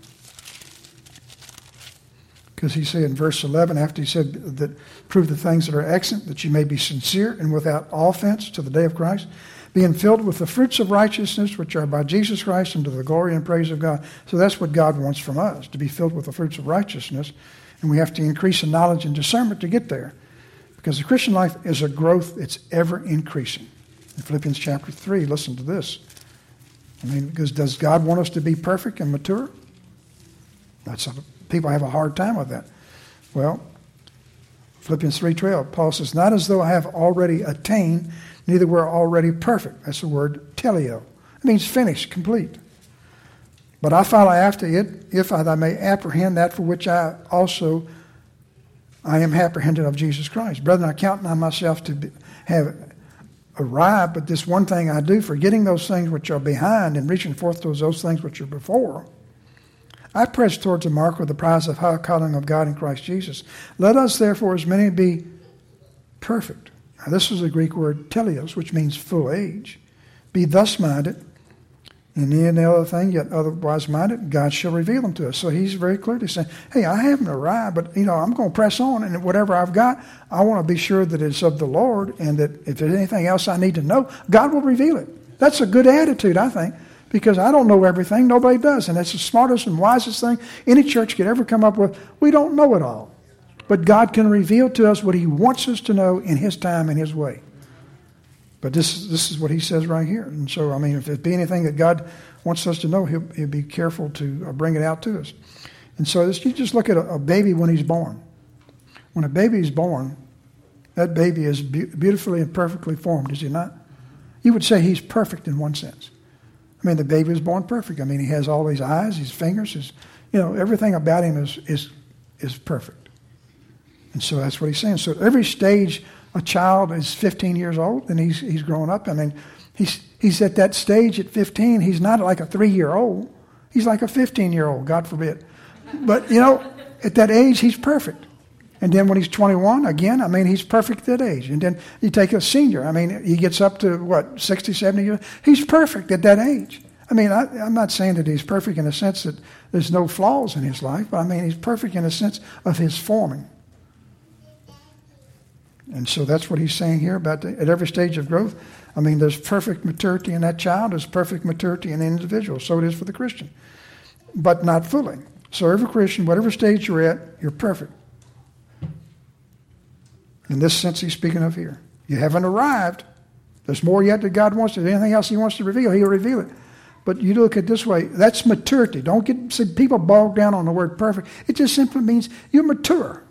Because he said in verse eleven, after he said that prove the things that are excellent, that you may be sincere and without offense to the day of Christ, being filled with the fruits of righteousness, which are by Jesus Christ, unto the glory and praise of God. So that's what God wants from us, to be filled with the fruits of righteousness. And we have to increase in knowledge and discernment to get there. Because the Christian life is a growth, it's ever increasing. In Philippians chapter three, listen to this. I mean, because does God want us to be perfect and mature? That's a, people have a hard time with that. Well, Philippians three twelve, Paul says, not as though I have already attained, neither we're already perfect. That's the word teleo. It means finished, complete. But I follow after it, if I may apprehend that for which I also I am apprehended of Jesus Christ. Brethren, I count not myself to be, have arrived, but this one thing I do, forgetting those things which are behind and reaching forth towards those things which are before, I press towards the mark of the prize of high calling of God in Christ Jesus. Let us therefore as many be perfect. Now, this is the Greek word teleos, which means full age. Be thus minded, and any other thing, yet otherwise minded, God shall reveal them to us. So he's very clearly saying, hey, I haven't arrived, but you know, I'm going to press on, and whatever I've got, I want to be sure that it's of the Lord, and that if there's anything else I need to know, God will reveal it. That's a good attitude, I think, because I don't know everything. Nobody does, and that's the smartest and wisest thing any church could ever come up with. We don't know it all. But God can reveal to us what he wants us to know in his time and his way. But this, this is what he says right here. And so, I mean, if it be anything that God wants us to know, he'll, he'll be careful to bring it out to us. And so this, you just look at a, a baby when he's born. When a baby is born, that baby is be- beautifully and perfectly formed, is he not? You would say he's perfect in one sense. I mean, the baby is born perfect. I mean, he has all his eyes, his fingers, his, you know, everything about him is is is perfect. And so that's what he's saying. So at every stage, a child is fifteen years old, and he's he's growing up. I mean, he's he's at that stage at fifteen. He's not like a three-year-old. He's like a fifteen-year-old, God forbid. But, you know, at that age, he's perfect. And then when he's twenty-one, again, I mean, he's perfect at that age. And then you take a senior. I mean, he gets up to, what, sixty, seventy years? He's perfect at that age. I mean, I, I'm not saying that he's perfect in the sense that there's no flaws in his life, but I mean, he's perfect in the sense of his forming. And so that's what he's saying here about the, at every stage of growth. I mean, there's perfect maturity in that child. There's perfect maturity in the individual. So it is for the Christian, but not fully. So every Christian, whatever stage you're at, you're perfect. In this sense he's speaking of here. You haven't arrived. There's more yet that God wants to. Anything else he wants to reveal, he'll reveal it. But you look at it this way, that's maturity. Don't get see, people bogged down on the word perfect. It just simply means you're mature.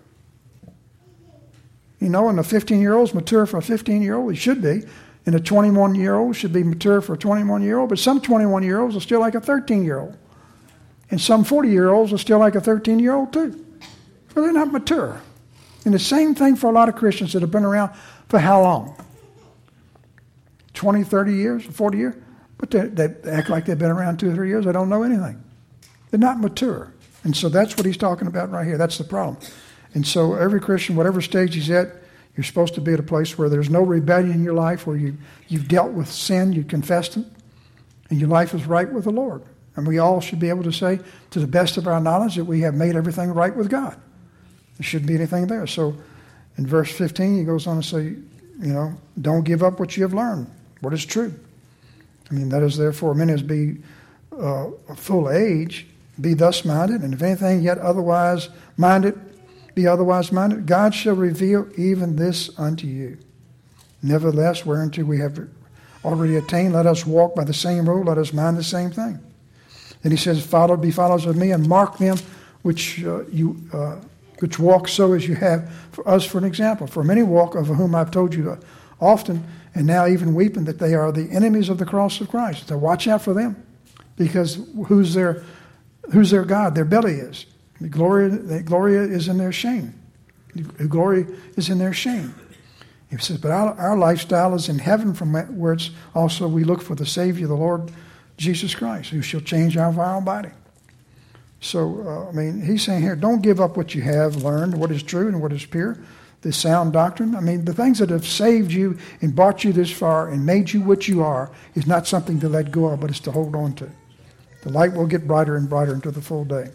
You know, and a fifteen-year-old's mature for a fifteen-year-old. He should be. And a twenty-one-year-old should be mature for a twenty-one-year-old. But some twenty-one-year-olds are still like a thirteen-year-old. And some forty-year-olds are still like a thirteen-year-old too. Well, they're not mature. And the same thing for a lot of Christians that have been around for how long? twenty, thirty years, forty years? But they, they act like they've been around two or three years. They don't know anything. They're not mature. And so that's what he's talking about right here. That's the problem. And so every Christian, whatever stage he's at, you're supposed to be at a place where there's no rebellion in your life, where you, you've dealt with sin, you confessed it, and your life is right with the Lord. And we all should be able to say, to the best of our knowledge, that we have made everything right with God. There shouldn't be anything there. So in verse fifteen, he goes on to say, you know, don't give up what you have learned, what is true. I mean, that is therefore meant as be uh, a full age, be thus minded, and if anything yet otherwise minded, be otherwise minded, God shall reveal even this unto you. Nevertheless, whereunto we have already attained, let us walk by the same rule, let us mind the same thing. Then he says, follow, be followers of me, and mark them which uh, you uh, which walk so as you have for us for an example. For many walk, of whom I've told you often, and now even weeping, that they are the enemies of the cross of Christ. So watch out for them, because who's their who's their God? Their belly is. The glory, the glory is in their shame. The glory is in their shame. He says, but our, our lifestyle is in heaven, from where it's also we look for the Savior, the Lord Jesus Christ, who shall change our vile body. So, uh, I mean, he's saying here, don't give up what you have learned, what is true and what is pure, the sound doctrine. I mean, the things that have saved you and brought you this far and made you what you are is not something to let go of, but it's to hold on to. The light will get brighter and brighter into the full day.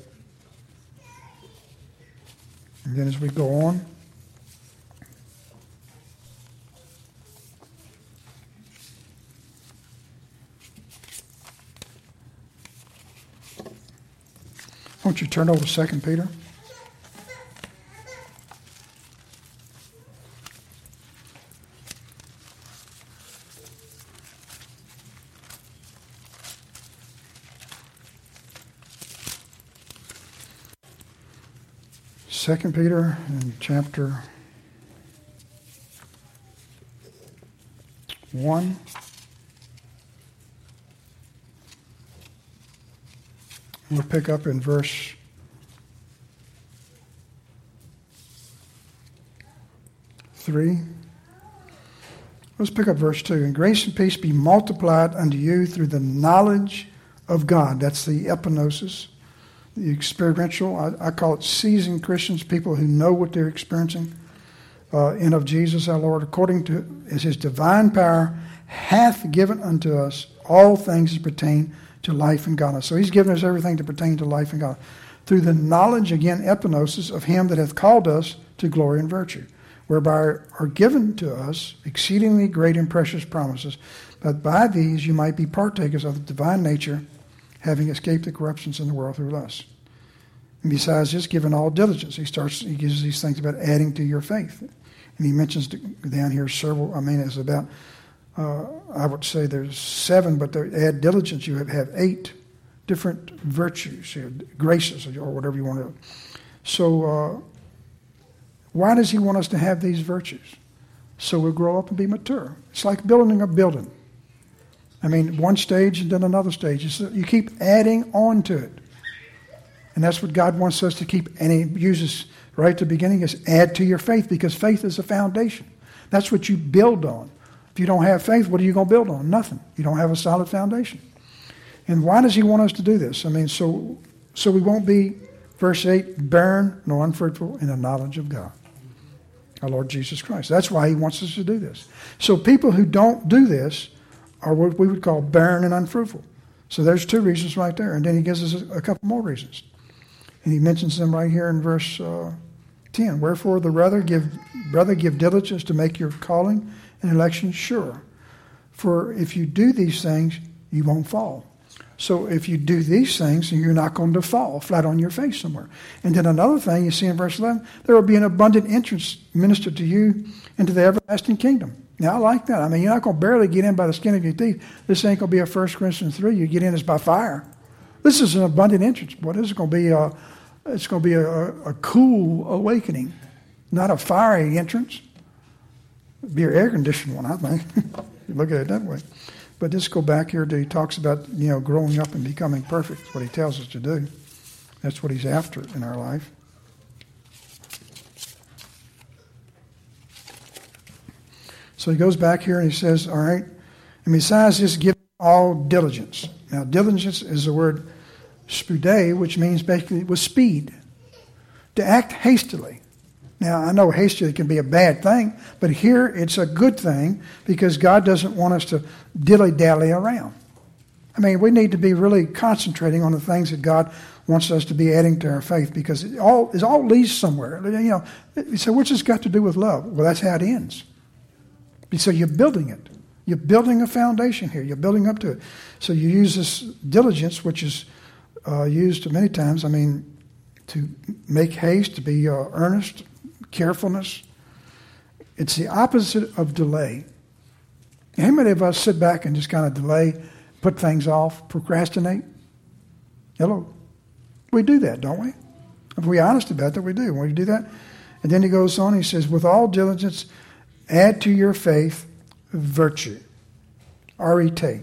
And then as we go on, won't you turn over to Second Peter? Second Peter in chapter one. We'll pick up in verse three. Let's pick up verse two. And grace and peace be multiplied unto you through the knowledge of God. That's the epignosis, the experiential. I, I call it seasoned Christians, people who know what they're experiencing. Uh, and of Jesus our Lord, according to as his divine power, hath given unto us all things that pertain to life and godliness. So he's given us everything to pertain to life and godliness. Through the knowledge, again, epignosis, of him that hath called us to glory and virtue, whereby are given to us exceedingly great and precious promises, that by these you might be partakers of the divine nature, having escaped the corruptions in the world through lust. And besides this, given all diligence, he starts, he gives these things about adding to your faith. And he mentions down here several, I mean, it's about, uh, I would say there's seven, but there, add diligence, you have, have eight different virtues, you have graces, or whatever you want to. So, uh, why does he want us to have these virtues? So we'll grow up and be mature. It's like building a building. I mean, one stage and then another stage. It's, you keep adding on to it. And that's what God wants us to keep. And he uses right at the beginning is add to your faith, because faith is a foundation. That's what you build on. If you don't have faith, what are you going to build on? Nothing. You don't have a solid foundation. And why does he want us to do this? I mean, so so we won't be, Verse eight, barren, no unfruitful in the knowledge of God, our Lord Jesus Christ. That's why he wants us to do this. So people who don't do this are what we would call barren and unfruitful. So there's two reasons right there. And then he gives us a, a couple more reasons. And he mentions them right here in verse uh, ten. Wherefore the brother give, brother give diligence to make your calling and election sure. For if you do these things, you won't fall. So if you do these things, you're not going to fall flat on your face somewhere. And then another thing you see in verse eleven, there will be an abundant entrance ministered to you into the everlasting kingdom. Now, I like that. I mean, you're not going to barely get in by the skin of your teeth. This ain't going to be a First Corinthians three. You get in as by fire. This is an abundant entrance. Boy, this is going to be a, it's going to be a, a cool awakening, not a fiery entrance. It'll be an air-conditioned one, I think. You look at it that way. But just go back here to he talks about, you know, growing up and becoming perfect. That's what he tells us to do. That's what he's after in our life. So he goes back here and he says, all right, and besides this, give all diligence. Now, diligence is the word spude, which means basically with speed. To act hastily. Now, I know hastily can be a bad thing, but here it's a good thing because God doesn't want us to dilly-dally around. I mean, we need to be really concentrating on the things that God wants us to be adding to our faith because it all, it all leads somewhere. You know, you say, what's this got to do with love? Well, that's how it ends. So you're building it. You're building a foundation here. You're building up to it. So you use this diligence, which is uh, used many times, I mean, to make haste, to be uh, earnest, carefulness. It's the opposite of delay. How many of us sit back and just kind of delay, put things off, procrastinate? Hello? We do that, don't we? If we're honest about that, we do. When we do that, and then he goes on, he says, with all diligence, add to your faith virtue. Arete.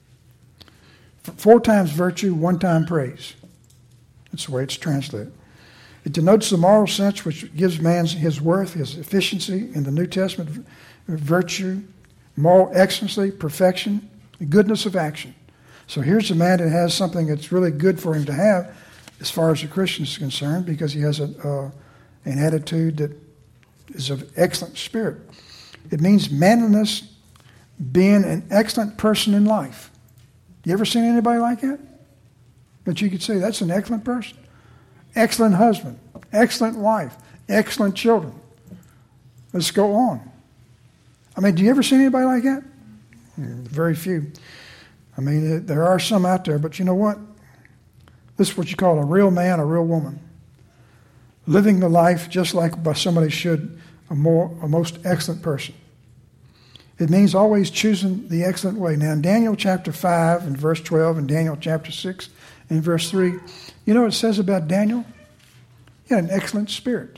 Four times virtue, one time praise. That's the way it's translated. It denotes the moral sense which gives man his worth, his efficiency in the New Testament, virtue, moral excellency, perfection, goodness of action. So here's a man that has something that's really good for him to have as far as a Christian is concerned because he has a, uh, an attitude that is of excellent spirit. It means manliness, being an excellent person in life. You ever seen anybody like that? But you could say that's an excellent person. Excellent husband, excellent wife, excellent children. Let's go on. I mean, do you ever see anybody like that? Very few. I mean, there are some out there, but you know what? This is what you call a real man, a real woman. Living the life just like somebody should, a more, a most excellent person. It means always choosing the excellent way. Now, in Daniel chapter five and verse twelve, and Daniel chapter six and verse three, you know what it says about Daniel? He had an excellent spirit.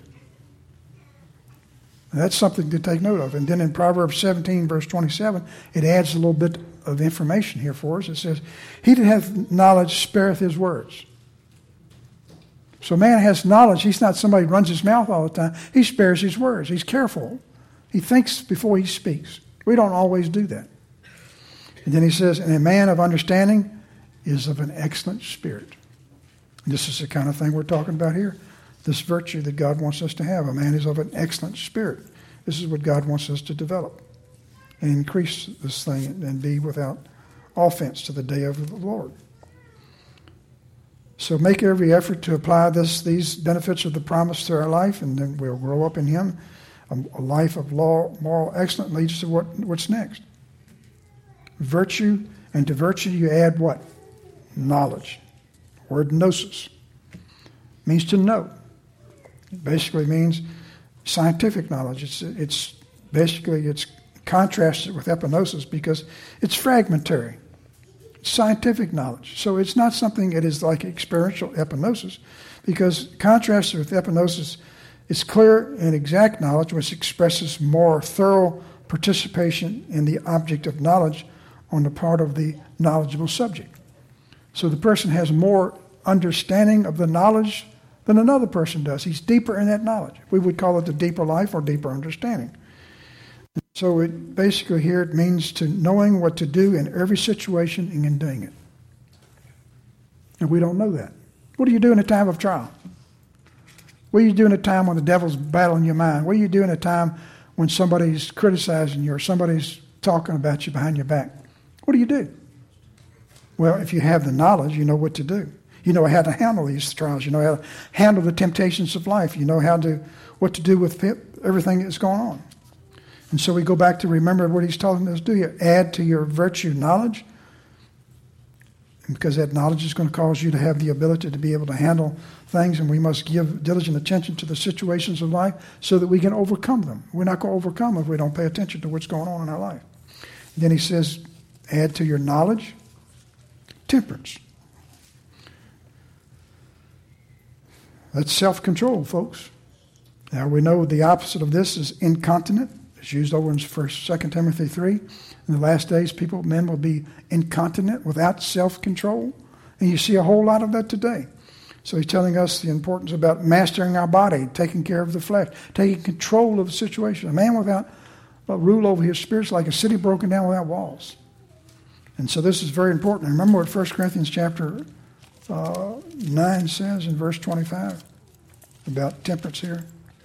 And that's something to take note of. And then in Proverbs seventeen, verse twenty-seven, it adds a little bit of information here for us. It says, he that hath knowledge spareth his words. So a man has knowledge. He's not somebody who runs his mouth all the time. He spares his words. He's careful. He thinks before he speaks. We don't always do that. And then he says, and a man of understanding is of an excellent spirit. And this is the kind of thing we're talking about here. This virtue that God wants us to have. A man is of an excellent spirit. This is what God wants us to develop and increase this thing and be without offense to the day of the Lord. So make every effort to apply this, these benefits of the promise to our life, and then we'll grow up in Him. A, a life of law, moral excellence leads to what, what's next. Virtue, and to virtue you add what? Knowledge. The word gnosis means to know. It basically means scientific knowledge. It's it's basically it's contrasted with epignosis because it's fragmentary. It's scientific knowledge. So it's not something that is like experiential epignosis, because contrasted with epignosis, it's clear and exact knowledge which expresses more thorough participation in the object of knowledge on the part of the knowledgeable subject. So the person has more understanding of the knowledge than another person does. He's deeper in that knowledge. We would call it the deeper life or deeper understanding. So it basically here it means to knowing what to do in every situation and in doing it. And we don't know that. What do you do in a time of trial? What do you do in a time when the devil's battling your mind? What do you do in a time when somebody's criticizing you or somebody's talking about you behind your back? What do you do? Well, if you have the knowledge, you know what to do. You know how to handle these trials. You know how to handle the temptations of life. You know how to what to do with everything that's going on. And so we go back to remember what he's telling us to do here. Add to your virtue knowledge, because that knowledge is going to cause you to have the ability to be able to handle things, and we must give diligent attention to the situations of life so that we can overcome them. We're not going to overcome them if we don't pay attention to what's going on in our life. And then he says, add to your knowledge temperance. That's self-control, folks. Now we know the opposite of this is incontinent. It's used over in First, Second Timothy three. In the last days, people, men will be incontinent without self-control. And you see a whole lot of that today. So he's telling us the importance about mastering our body, taking care of the flesh, taking control of the situation. A man without a rule over his spirit is like a city broken down without walls. And so this is very important. Remember what First Corinthians chapter uh, nine says in verse twenty-five about temperance here.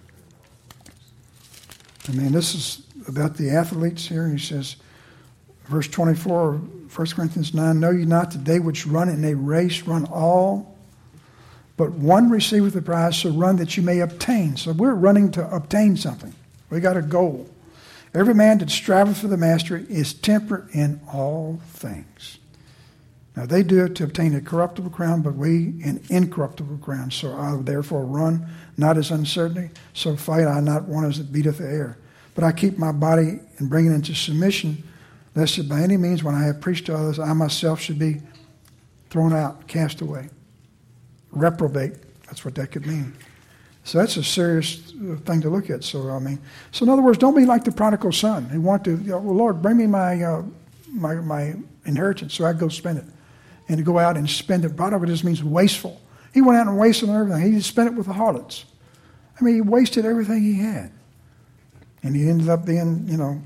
I mean, this is about the athletes here. He says, verse twenty-four, First Corinthians nine, know ye not that they which run in a race run all, but one receiveth the prize, so run that you may obtain. So we're running to obtain something. We got a goal. Every man that striveth for the mastery is temperate in all things. Now they do it to obtain a corruptible crown, but we an incorruptible crown. So I therefore run, not as uncertainty, so fight I not one as it beateth the air. But I keep my body and bring it into submission, lest that by any means when I have preached to others, I myself should be thrown out, cast away. Reprobate, that's what that could mean. So that's a serious thing to look at. So I mean, so in other words, don't be like the prodigal son who want to, you know, well, Lord, bring me my uh, my my inheritance so I go spend it, and to go out and spend it. Prodigal just means wasteful. He went out and wasted everything. He just spent it with the harlots. I mean, he wasted everything he had, and he ended up being, you know,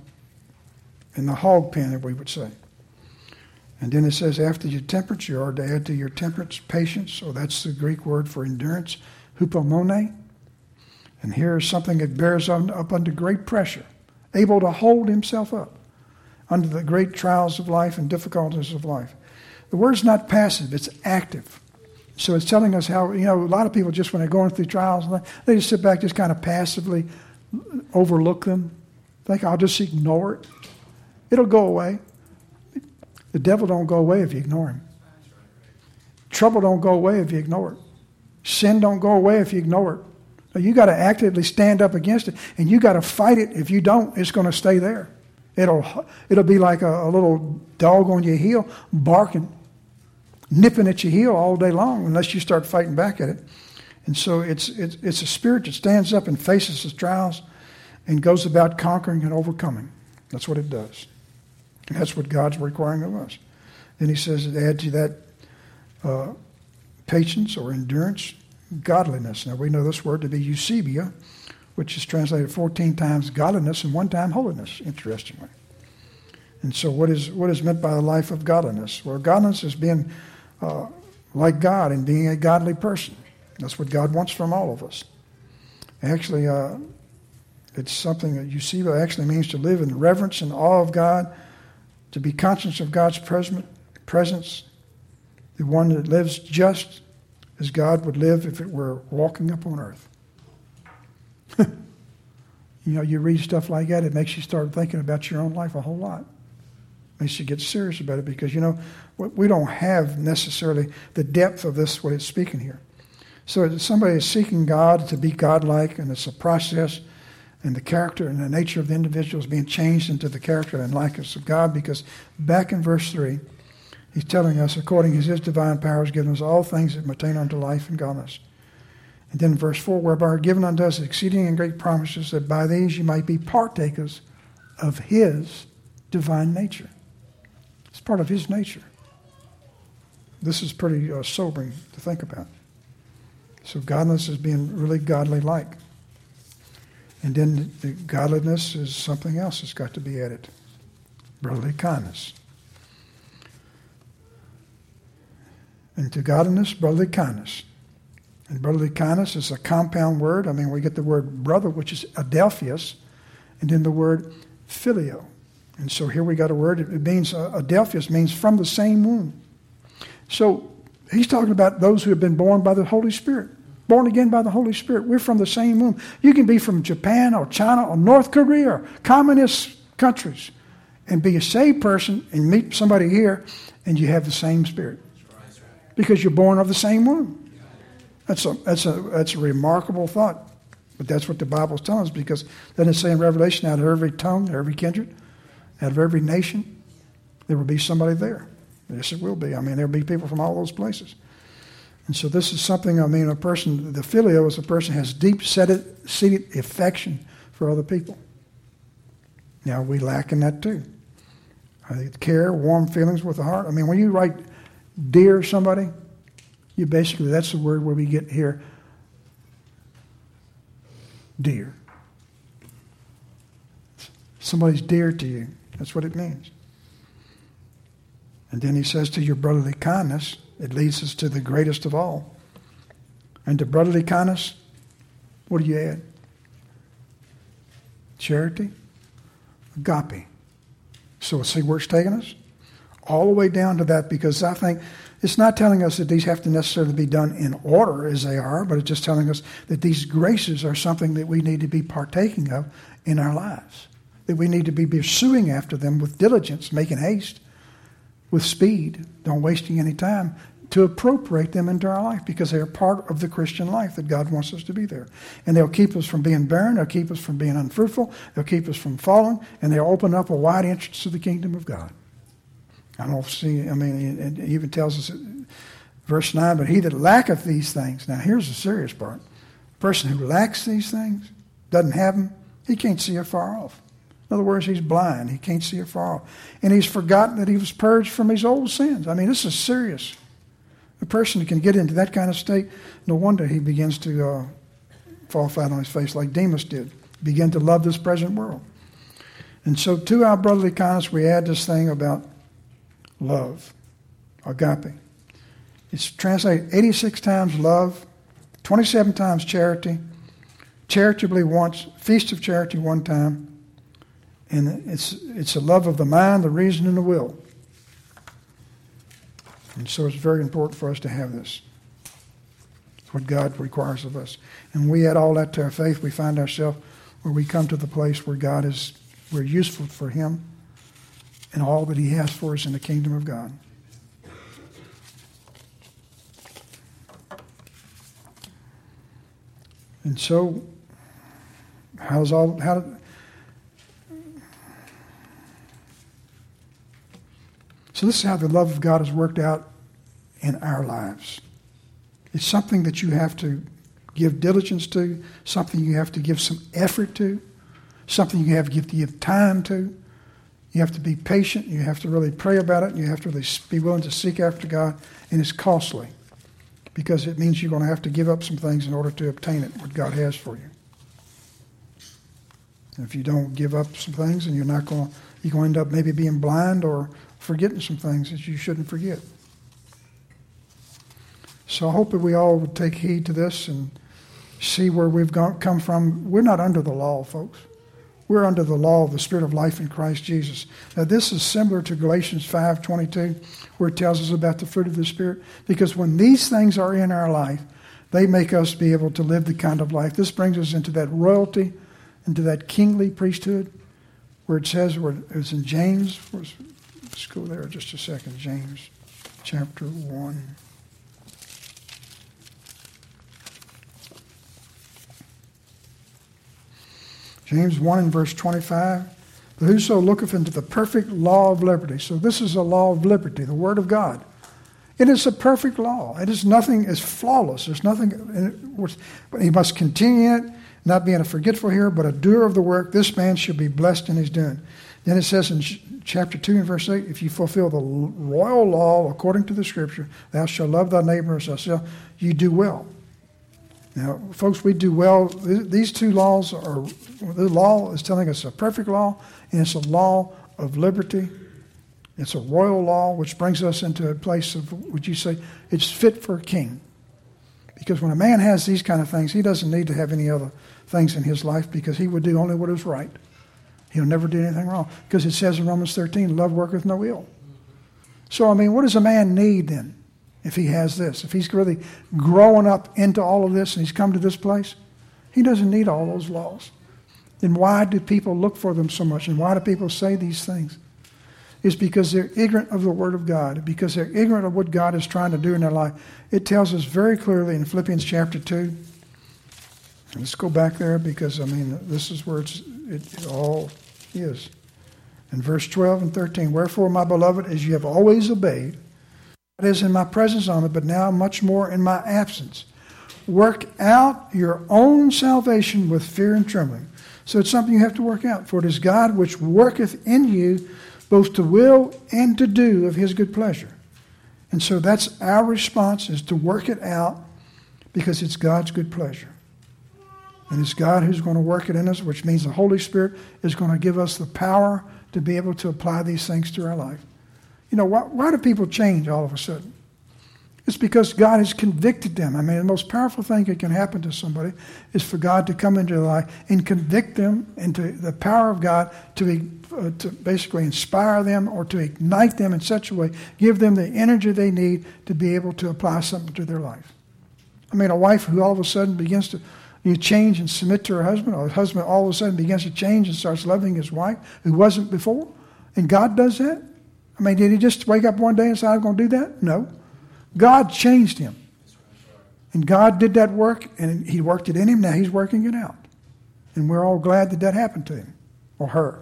in the hog pen, as we would say. And then it says, after your temperance, you are to add to your temperance patience. So that's the Greek word for endurance, hupomone. And here is something that bears up under great pressure, able to hold himself up under the great trials of life and difficulties of life. The word's not passive, it's active. So it's telling us how, you know, a lot of people just when they're going through trials, they just sit back, just kind of passively overlook them. Think, I'll just ignore it. It'll go away. The devil don't go away if you ignore him. Trouble don't go away if you ignore it. Sin don't go away if you ignore it. You got to actively stand up against it, and you got to fight it. If you don't, it's going to stay there. It'll it'll be like a, a little dog on your heel, barking, nipping at your heel all day long, unless you start fighting back at it. And so it's it's it's a spirit that stands up and faces the trials, and goes about conquering and overcoming. That's what it does. And that's what God's requiring of us. Then he says, add to that uh, patience or endurance, godliness. Now we know this word to be eusebia, which is translated fourteen times godliness and one time holiness, interestingly. And so what is what is meant by the life of godliness? Well, godliness is being uh, like God and being a godly person. That's what God wants from all of us. Actually, uh, it's something that eusebia actually means to live in reverence and awe of God, to be conscious of God's presence, the one that lives just as God would live if it were walking upon earth. You know, you read stuff like that, it makes you start thinking about your own life a whole lot. It makes you get serious about it because, you know, we don't have necessarily the depth of this, what it's speaking here. So somebody is seeking God to be godlike, and it's a process, and the character and the nature of the individual is being changed into the character and likeness of God, because back in verse three, he's telling us, according as his divine power has given us all things that pertain unto life and godliness. And then in verse four, whereby are given unto us exceeding and great promises, that by these you might be partakers of his divine nature. It's part of his nature. This is pretty uh, sobering to think about. So godliness is being really godly-like. And then the godliness is something else that's got to be added. Brotherly kindness. And to godliness, brotherly kindness. And brotherly kindness is a compound word. I mean, we get the word brother, which is adelphius, and then the word filio. And so here we got a word. It means, uh, adelphius means from the same womb. So he's talking about those who have been born by the Holy Spirit. Born again by the Holy Spirit. We're from the same womb. You can be from Japan or China or North Korea or communist countries and be a saved person and meet somebody here and you have the same spirit. Because you're born of the same womb. That's a, that's a, that's a remarkable thought. But that's what the Bible's telling us, because doesn't it say in Revelation, out of every tongue, every kindred, out of every nation, there will be somebody there. Yes, it will be. I mean, there will be people from all those places. And so this is something, I mean, a person, the filio is a person who has deep-seated affection for other people. Now, we lack in that too. I care, warm feelings with the heart. I mean, when you write dear somebody, you basically, that's the word where we get here, dear. Somebody's dear to you. That's what it means. And then he says to your brotherly kindness, it leads us to the greatest of all. And to brotherly kindness, what do you add? Charity, agape. So see where it's taking us? All the way down to that, because I think it's not telling us that these have to necessarily be done in order as they are, but it's just telling us that these graces are something that we need to be partaking of in our lives. That we need to be pursuing after them with diligence, making haste, with speed, don't wasting any time, to appropriate them into our life, because they are part of the Christian life that God wants us to be there. And they'll keep us from being barren, they'll keep us from being unfruitful, they'll keep us from falling, and they'll open up a wide entrance to the kingdom of God. I don't see, I mean, it even tells us, verse nine, but he that lacketh these things. Now here's the serious part. A person who lacks these things, doesn't have them, he can't see afar off. In other words, he's blind. He can't see afar off. And he's forgotten that he was purged from his old sins. I mean, this is serious. A person who can get into that kind of state, no wonder he begins to uh, fall flat on his face like Demas did. Begin to love this present world. And so to our brotherly kindness, we add this thing about love, agape. It's translated eighty-six times love, twenty-seven times charity, charitably once, feast of charity one time. And it's it's a love of the mind, the reason, and the will. And so it's very important for us to have this. It's what God requires of us. And when we add all that to our faith, we find ourselves where we come to the place where God is, we're useful for Him and all that He has for us in the kingdom of God. And so, how's all how? So this is how the love of God is worked out in our lives. It's something that you have to give diligence to, something you have to give some effort to, something you have to give, to give time to. You have to be patient. You have to really pray about it. You have to really be willing to seek after God. And it's costly, because it means you're going to have to give up some things in order to obtain it, what God has for you. And if you don't give up some things, and you're not going, you're going to end up maybe being blind or forgetting some things that you shouldn't forget. So I hope that we all would take heed to this and see where we've gone, come from. We're not under the law, folks. We're under the law of the Spirit of life in Christ Jesus. Now this is similar to Galatians five twenty-two, where it tells us about the fruit of the Spirit. Because when these things are in our life, they make us be able to live the kind of life. This brings us into that royalty, into that kingly priesthood, where it says, where it's in James. Let's go there just a second. James chapter one. James one and verse twenty-five. But whoso looketh into the perfect law of liberty. So this is a law of liberty, the Word of God. It is a perfect law. It is nothing, it's flawless. There's nothing, but he must continue in it, not being a forgetful hearer, but a doer of the work. This man shall be blessed in his doing. Then it says in chapter two and verse eight, if you fulfill the royal law according to the Scripture, thou shalt love thy neighbor as thyself, you do well. Now, folks, we do well. These two laws are, the law is telling us a perfect law, and it's a law of liberty. It's a royal law, which brings us into a place of, would you say, it's fit for a king. Because when a man has these kind of things, he doesn't need to have any other things in his life because he would do only what is right. He'll never do anything wrong. Because it says in Romans thirteen, love worketh no ill. So, I mean, what does a man need then if he has this? If he's really growing up into all of this and he's come to this place, he doesn't need all those laws. Then why do people look for them so much? And why do people say these things? It's because they're ignorant of the Word of God, because they're ignorant of what God is trying to do in their life. It tells us very clearly in Philippians chapter two. Let's go back there because, I mean, this is where it's, it, it all is. In verse twelve and thirteen, wherefore, my beloved, as you have always obeyed, that is in my presence only, but now much more in my absence, work out your own salvation with fear and trembling. So it's something you have to work out. For it is God which worketh in you both to will and to do of his good pleasure. And so that's our response, is to work it out because it's God's good pleasure. And it's God who's going to work it in us, which means the Holy Spirit is going to give us the power to be able to apply these things to our life. You know, why, why do people change all of a sudden? It's because God has convicted them. I mean, the most powerful thing that can happen to somebody is for God to come into their life and convict them into the power of God to, be, uh, to basically inspire them or to ignite them in such a way, give them the energy they need to be able to apply something to their life. I mean, a wife who all of a sudden begins to you change and submit to her husband, or a husband all of a sudden begins to change and starts loving his wife who wasn't before, and God does that? I mean, did he just wake up one day and say, I'm going to do that? No. God changed him. And God did that work, and he worked it in him. Now he's working it out. And we're all glad that that happened to him, or her,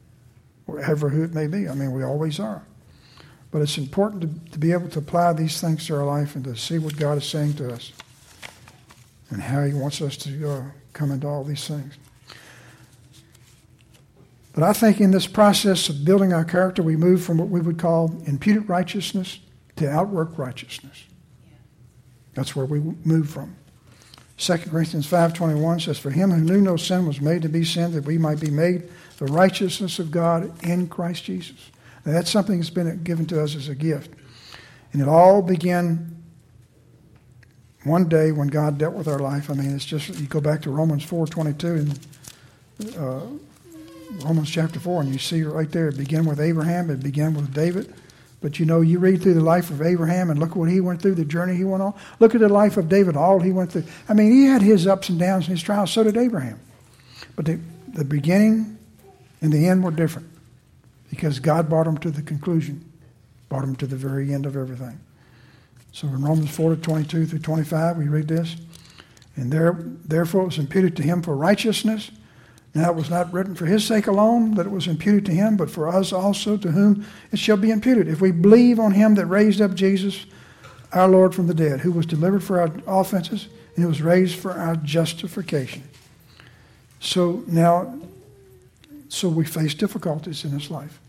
or ever who it may be. I mean, we always are. But it's important to, to be able to apply these things to our life and to see what God is saying to us and how he wants us to uh, come into all these things. But I think in this process of building our character, we move from what we would call imputed righteousness to outwork righteousness. That's where we move from. Second Corinthians five twenty-one says, for him who knew no sin was made to be sin, that we might be made the righteousness of God in Christ Jesus. Now, that's something that's been given to us as a gift. And it all began one day when God dealt with our life. I mean, it's just, you go back to Romans four twenty-two and uh, Romans chapter four, and you see right there, it began with Abraham, it began with David. But you know, you read through the life of Abraham and look what he went through, the journey he went on. Look at the life of David, all he went through. I mean, he had his ups and downs and his trials, so did Abraham. But the, the beginning and the end were different because God brought him to the conclusion, brought him to the very end of everything. So in Romans four twenty-two through twenty-five, we read this. And there, therefore it was imputed to him for righteousness. Now it was not written for his sake alone that it was imputed to him, but for us also, to whom it shall be imputed. If we believe on him that raised up Jesus, our Lord, from the dead, who was delivered for our offenses, and who was raised for our justification. So now, so we face difficulties in this life.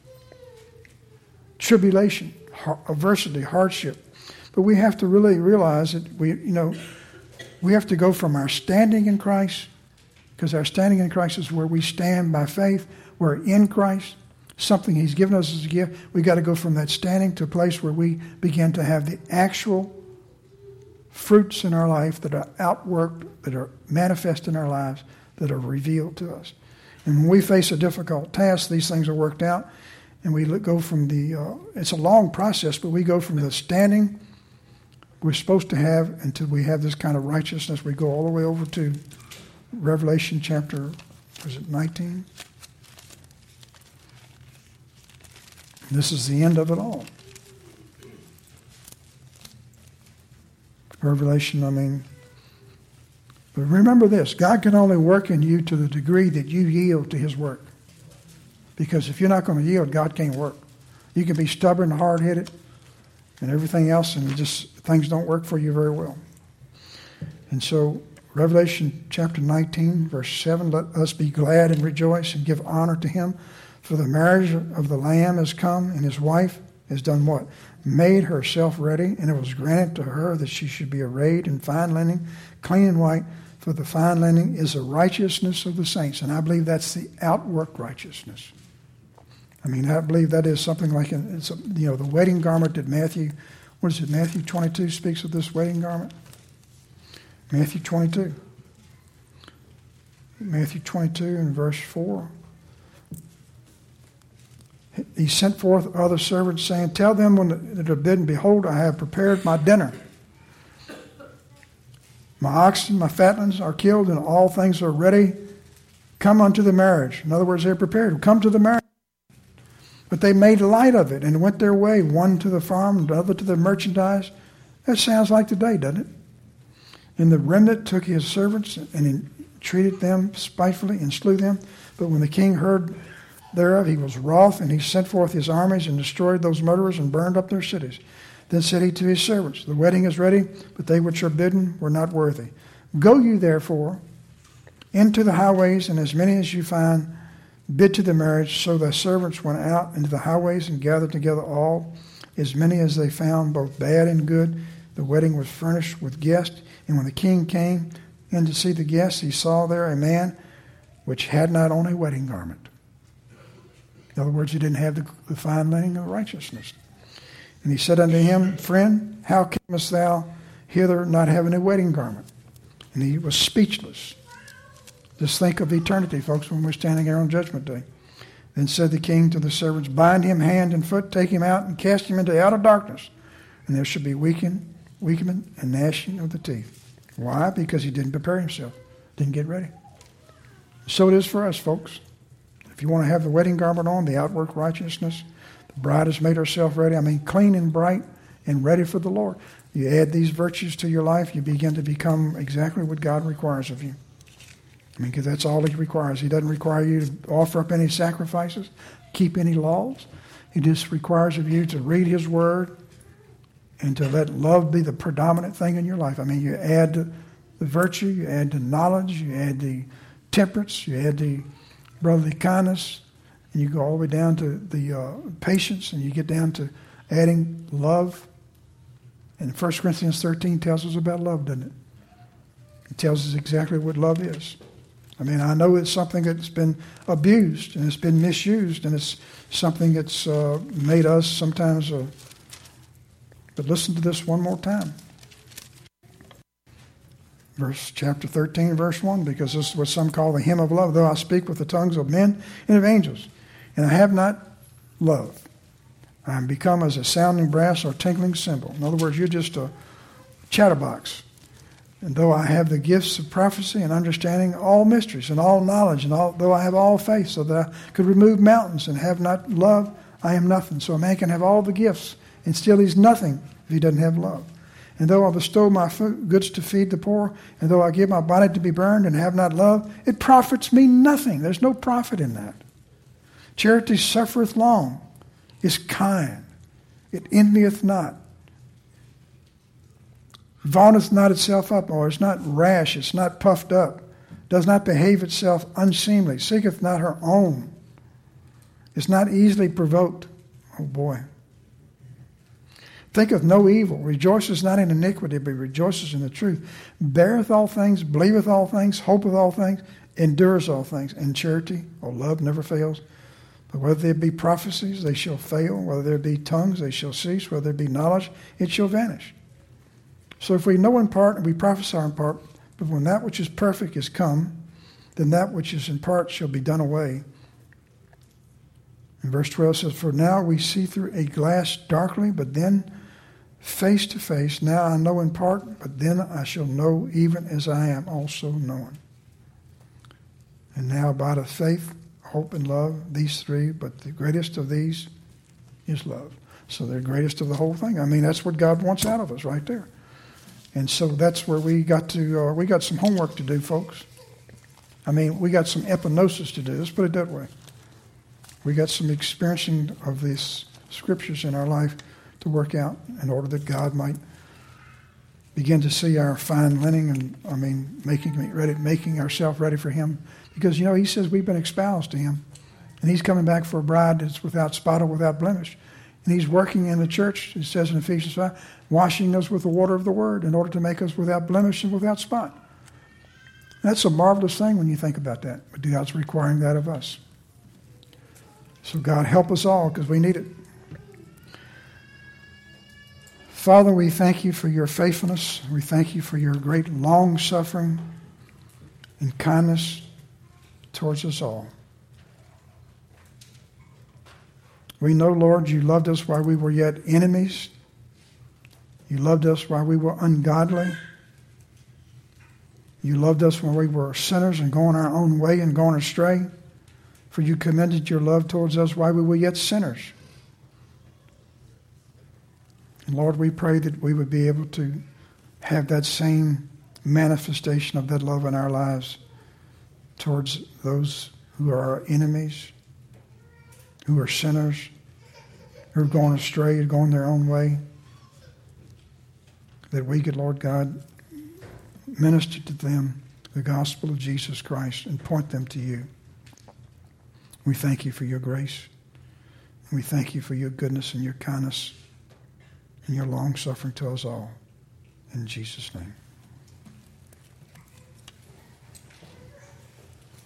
Tribulation, adversity, hardship. But we have to really realize that we, you know, we have to go from our standing in Christ, because our standing in Christ is where we stand by faith. We're in Christ, something he's given us as a gift. We've got to go from that standing to a place where we begin to have the actual fruits in our life that are outworked, that are manifest in our lives, that are revealed to us. And when we face a difficult task, these things are worked out, and we go from the, uh, it's a long process, but we go from the standing we're supposed to have until we have this kind of righteousness. We go all the way over to Revelation chapter, was it nineteen? This is the end of it all. Revelation, I mean, but remember this, God can only work in you to the degree that you yield to his work. Because if you're not going to yield, God can't work. You can be stubborn, hard-headed, and everything else, and just things don't work for you very well. And so, Revelation chapter nineteen, verse seven, let us be glad and rejoice and give honor to him, for the marriage of the Lamb has come, and his wife has done what? Made herself ready, and it was granted to her that she should be arrayed in fine linen, clean and white, for the fine linen is the righteousness of the saints. And I believe that's the outwork righteousness. I mean, I believe that is something like, an, it's a, you know, the wedding garment that Matthew, what is it, Matthew twenty-two speaks of this wedding garment. Matthew twenty-two. Matthew twenty-two and verse four. He sent forth other servants, saying, tell them when that are bidden, behold, I have prepared my dinner. My oxen, my fatlings are killed, and all things are ready. Come unto the marriage. In other words, they're prepared. Come to the marriage. But they made light of it and went their way, one to the farm, the other to the merchandise. That sounds like today, doesn't it? And the remnant took his servants and treated them spitefully and slew them. But when the king heard thereof, he was wroth, and he sent forth his armies and destroyed those murderers and burned up their cities. Then said he to his servants, the wedding is ready, but they which are bidden were not worthy. Go you therefore into the highways, and as many as you find, bid to the marriage. So the servants went out into the highways and gathered together all, as many as they found, both bad and good. The wedding was furnished with guests, and when the king came in to see the guests, he saw there a man which had not on a wedding garment. In other words, he didn't have the, the fine linen of righteousness. And he said unto him, friend, how camest thou hither not having a wedding garment? And he was speechless. Just think of eternity, folks, when we're standing here on Judgment Day. Then said the king to the servants, bind him hand and foot, take him out, and cast him into outer darkness. And there shall be weakening, weakening and gnashing of the teeth. Why? Because he didn't prepare himself, didn't get ready. So it is for us, folks. If you want to have the wedding garment on, the outward righteousness, the bride has made herself ready. I mean, clean and bright and ready for the Lord. You add these virtues to your life, you begin to become exactly what God requires of you. I mean, because that's all he requires. He doesn't require you to offer up any sacrifices, keep any laws. He just requires of you to read his word and to let love be the predominant thing in your life. I mean, you add the, the virtue, you add the knowledge, you add the temperance, you add the brotherly kindness, and you go all the way down to the uh, patience, and you get down to adding love. And First Corinthians thirteen tells us about love, doesn't it? It tells us exactly what love is. I mean, I know it's something that's been abused, and it's been misused, and it's something that's uh, made us sometimes... Uh, but listen to this one more time. Verse chapter thirteen, verse one, because this is what some call the hymn of love. Though I speak with the tongues of men and of angels, and I have not love, I am become as a sounding brass or tinkling cymbal. In other words, you're just a chatterbox. And though I have the gifts of prophecy and understanding all mysteries and all knowledge, and all, though I have all faith so that I could remove mountains and have not love, I am nothing. So a man can have all the gifts, and still he's nothing if he doesn't have love. And though I bestow my goods to feed the poor, and though I give my body to be burned and have not love, it profits me nothing. There's no profit in that. Charity suffereth long, is kind, it envieth not, vaunteth not itself up, or is not rash, it's not puffed up, does not behave itself unseemly, seeketh not her own, is not easily provoked. Oh boy. Thinketh no evil, rejoices not in iniquity, but rejoices in the truth, beareth all things, believeth all things, hopeth all things, endures all things. And charity or love never fails. But whether there be prophecies, they shall fail. Whether there be tongues, they shall cease. Whether there be knowledge, it shall vanish. So if we know in part and we prophesy in part, but when that which is perfect is come, then that which is in part shall be done away. And verse twelve says, for now we see through a glass darkly, but then face to face. Now I know in part, but then I shall know even as I am also known. And now abideth faith, hope, and love, these three, but the greatest of these is love. So they're greatest of the whole thing. I mean, that's what God wants out of us right there. And so that's where we got to, uh, we got some homework to do, folks. I mean, we got some epinosis to do. Let's put it that way. We got some experiencing of these scriptures in our life to work out in order that God might begin to see our fine linen and, I mean, making ready, making ourselves ready for him. Because, you know, he says we've been espoused to him. And he's coming back for a bride that's without spot or without blemish. And he's working in the church, it says in Ephesians five, washing us with the water of the word in order to make us without blemish and without spot. That's a marvelous thing when you think about that. But God's requiring that of us. So God help us all because we need it. Father, we thank you for your faithfulness. We thank you for your great long-suffering and kindness towards us all. We know, Lord, you loved us while we were yet enemies. You loved us while we were ungodly. You loved us when we were sinners and going our own way and going astray. For you commended your love towards us while we were yet sinners. And Lord, we pray that we would be able to have that same manifestation of that love in our lives towards those who are our enemies, who are sinners, who are going astray and going their own way. That we could, Lord God, minister to them the gospel of Jesus Christ and point them to you. We thank you for your grace. We thank you for your goodness and your kindness and your long suffering to us all. In Jesus' name.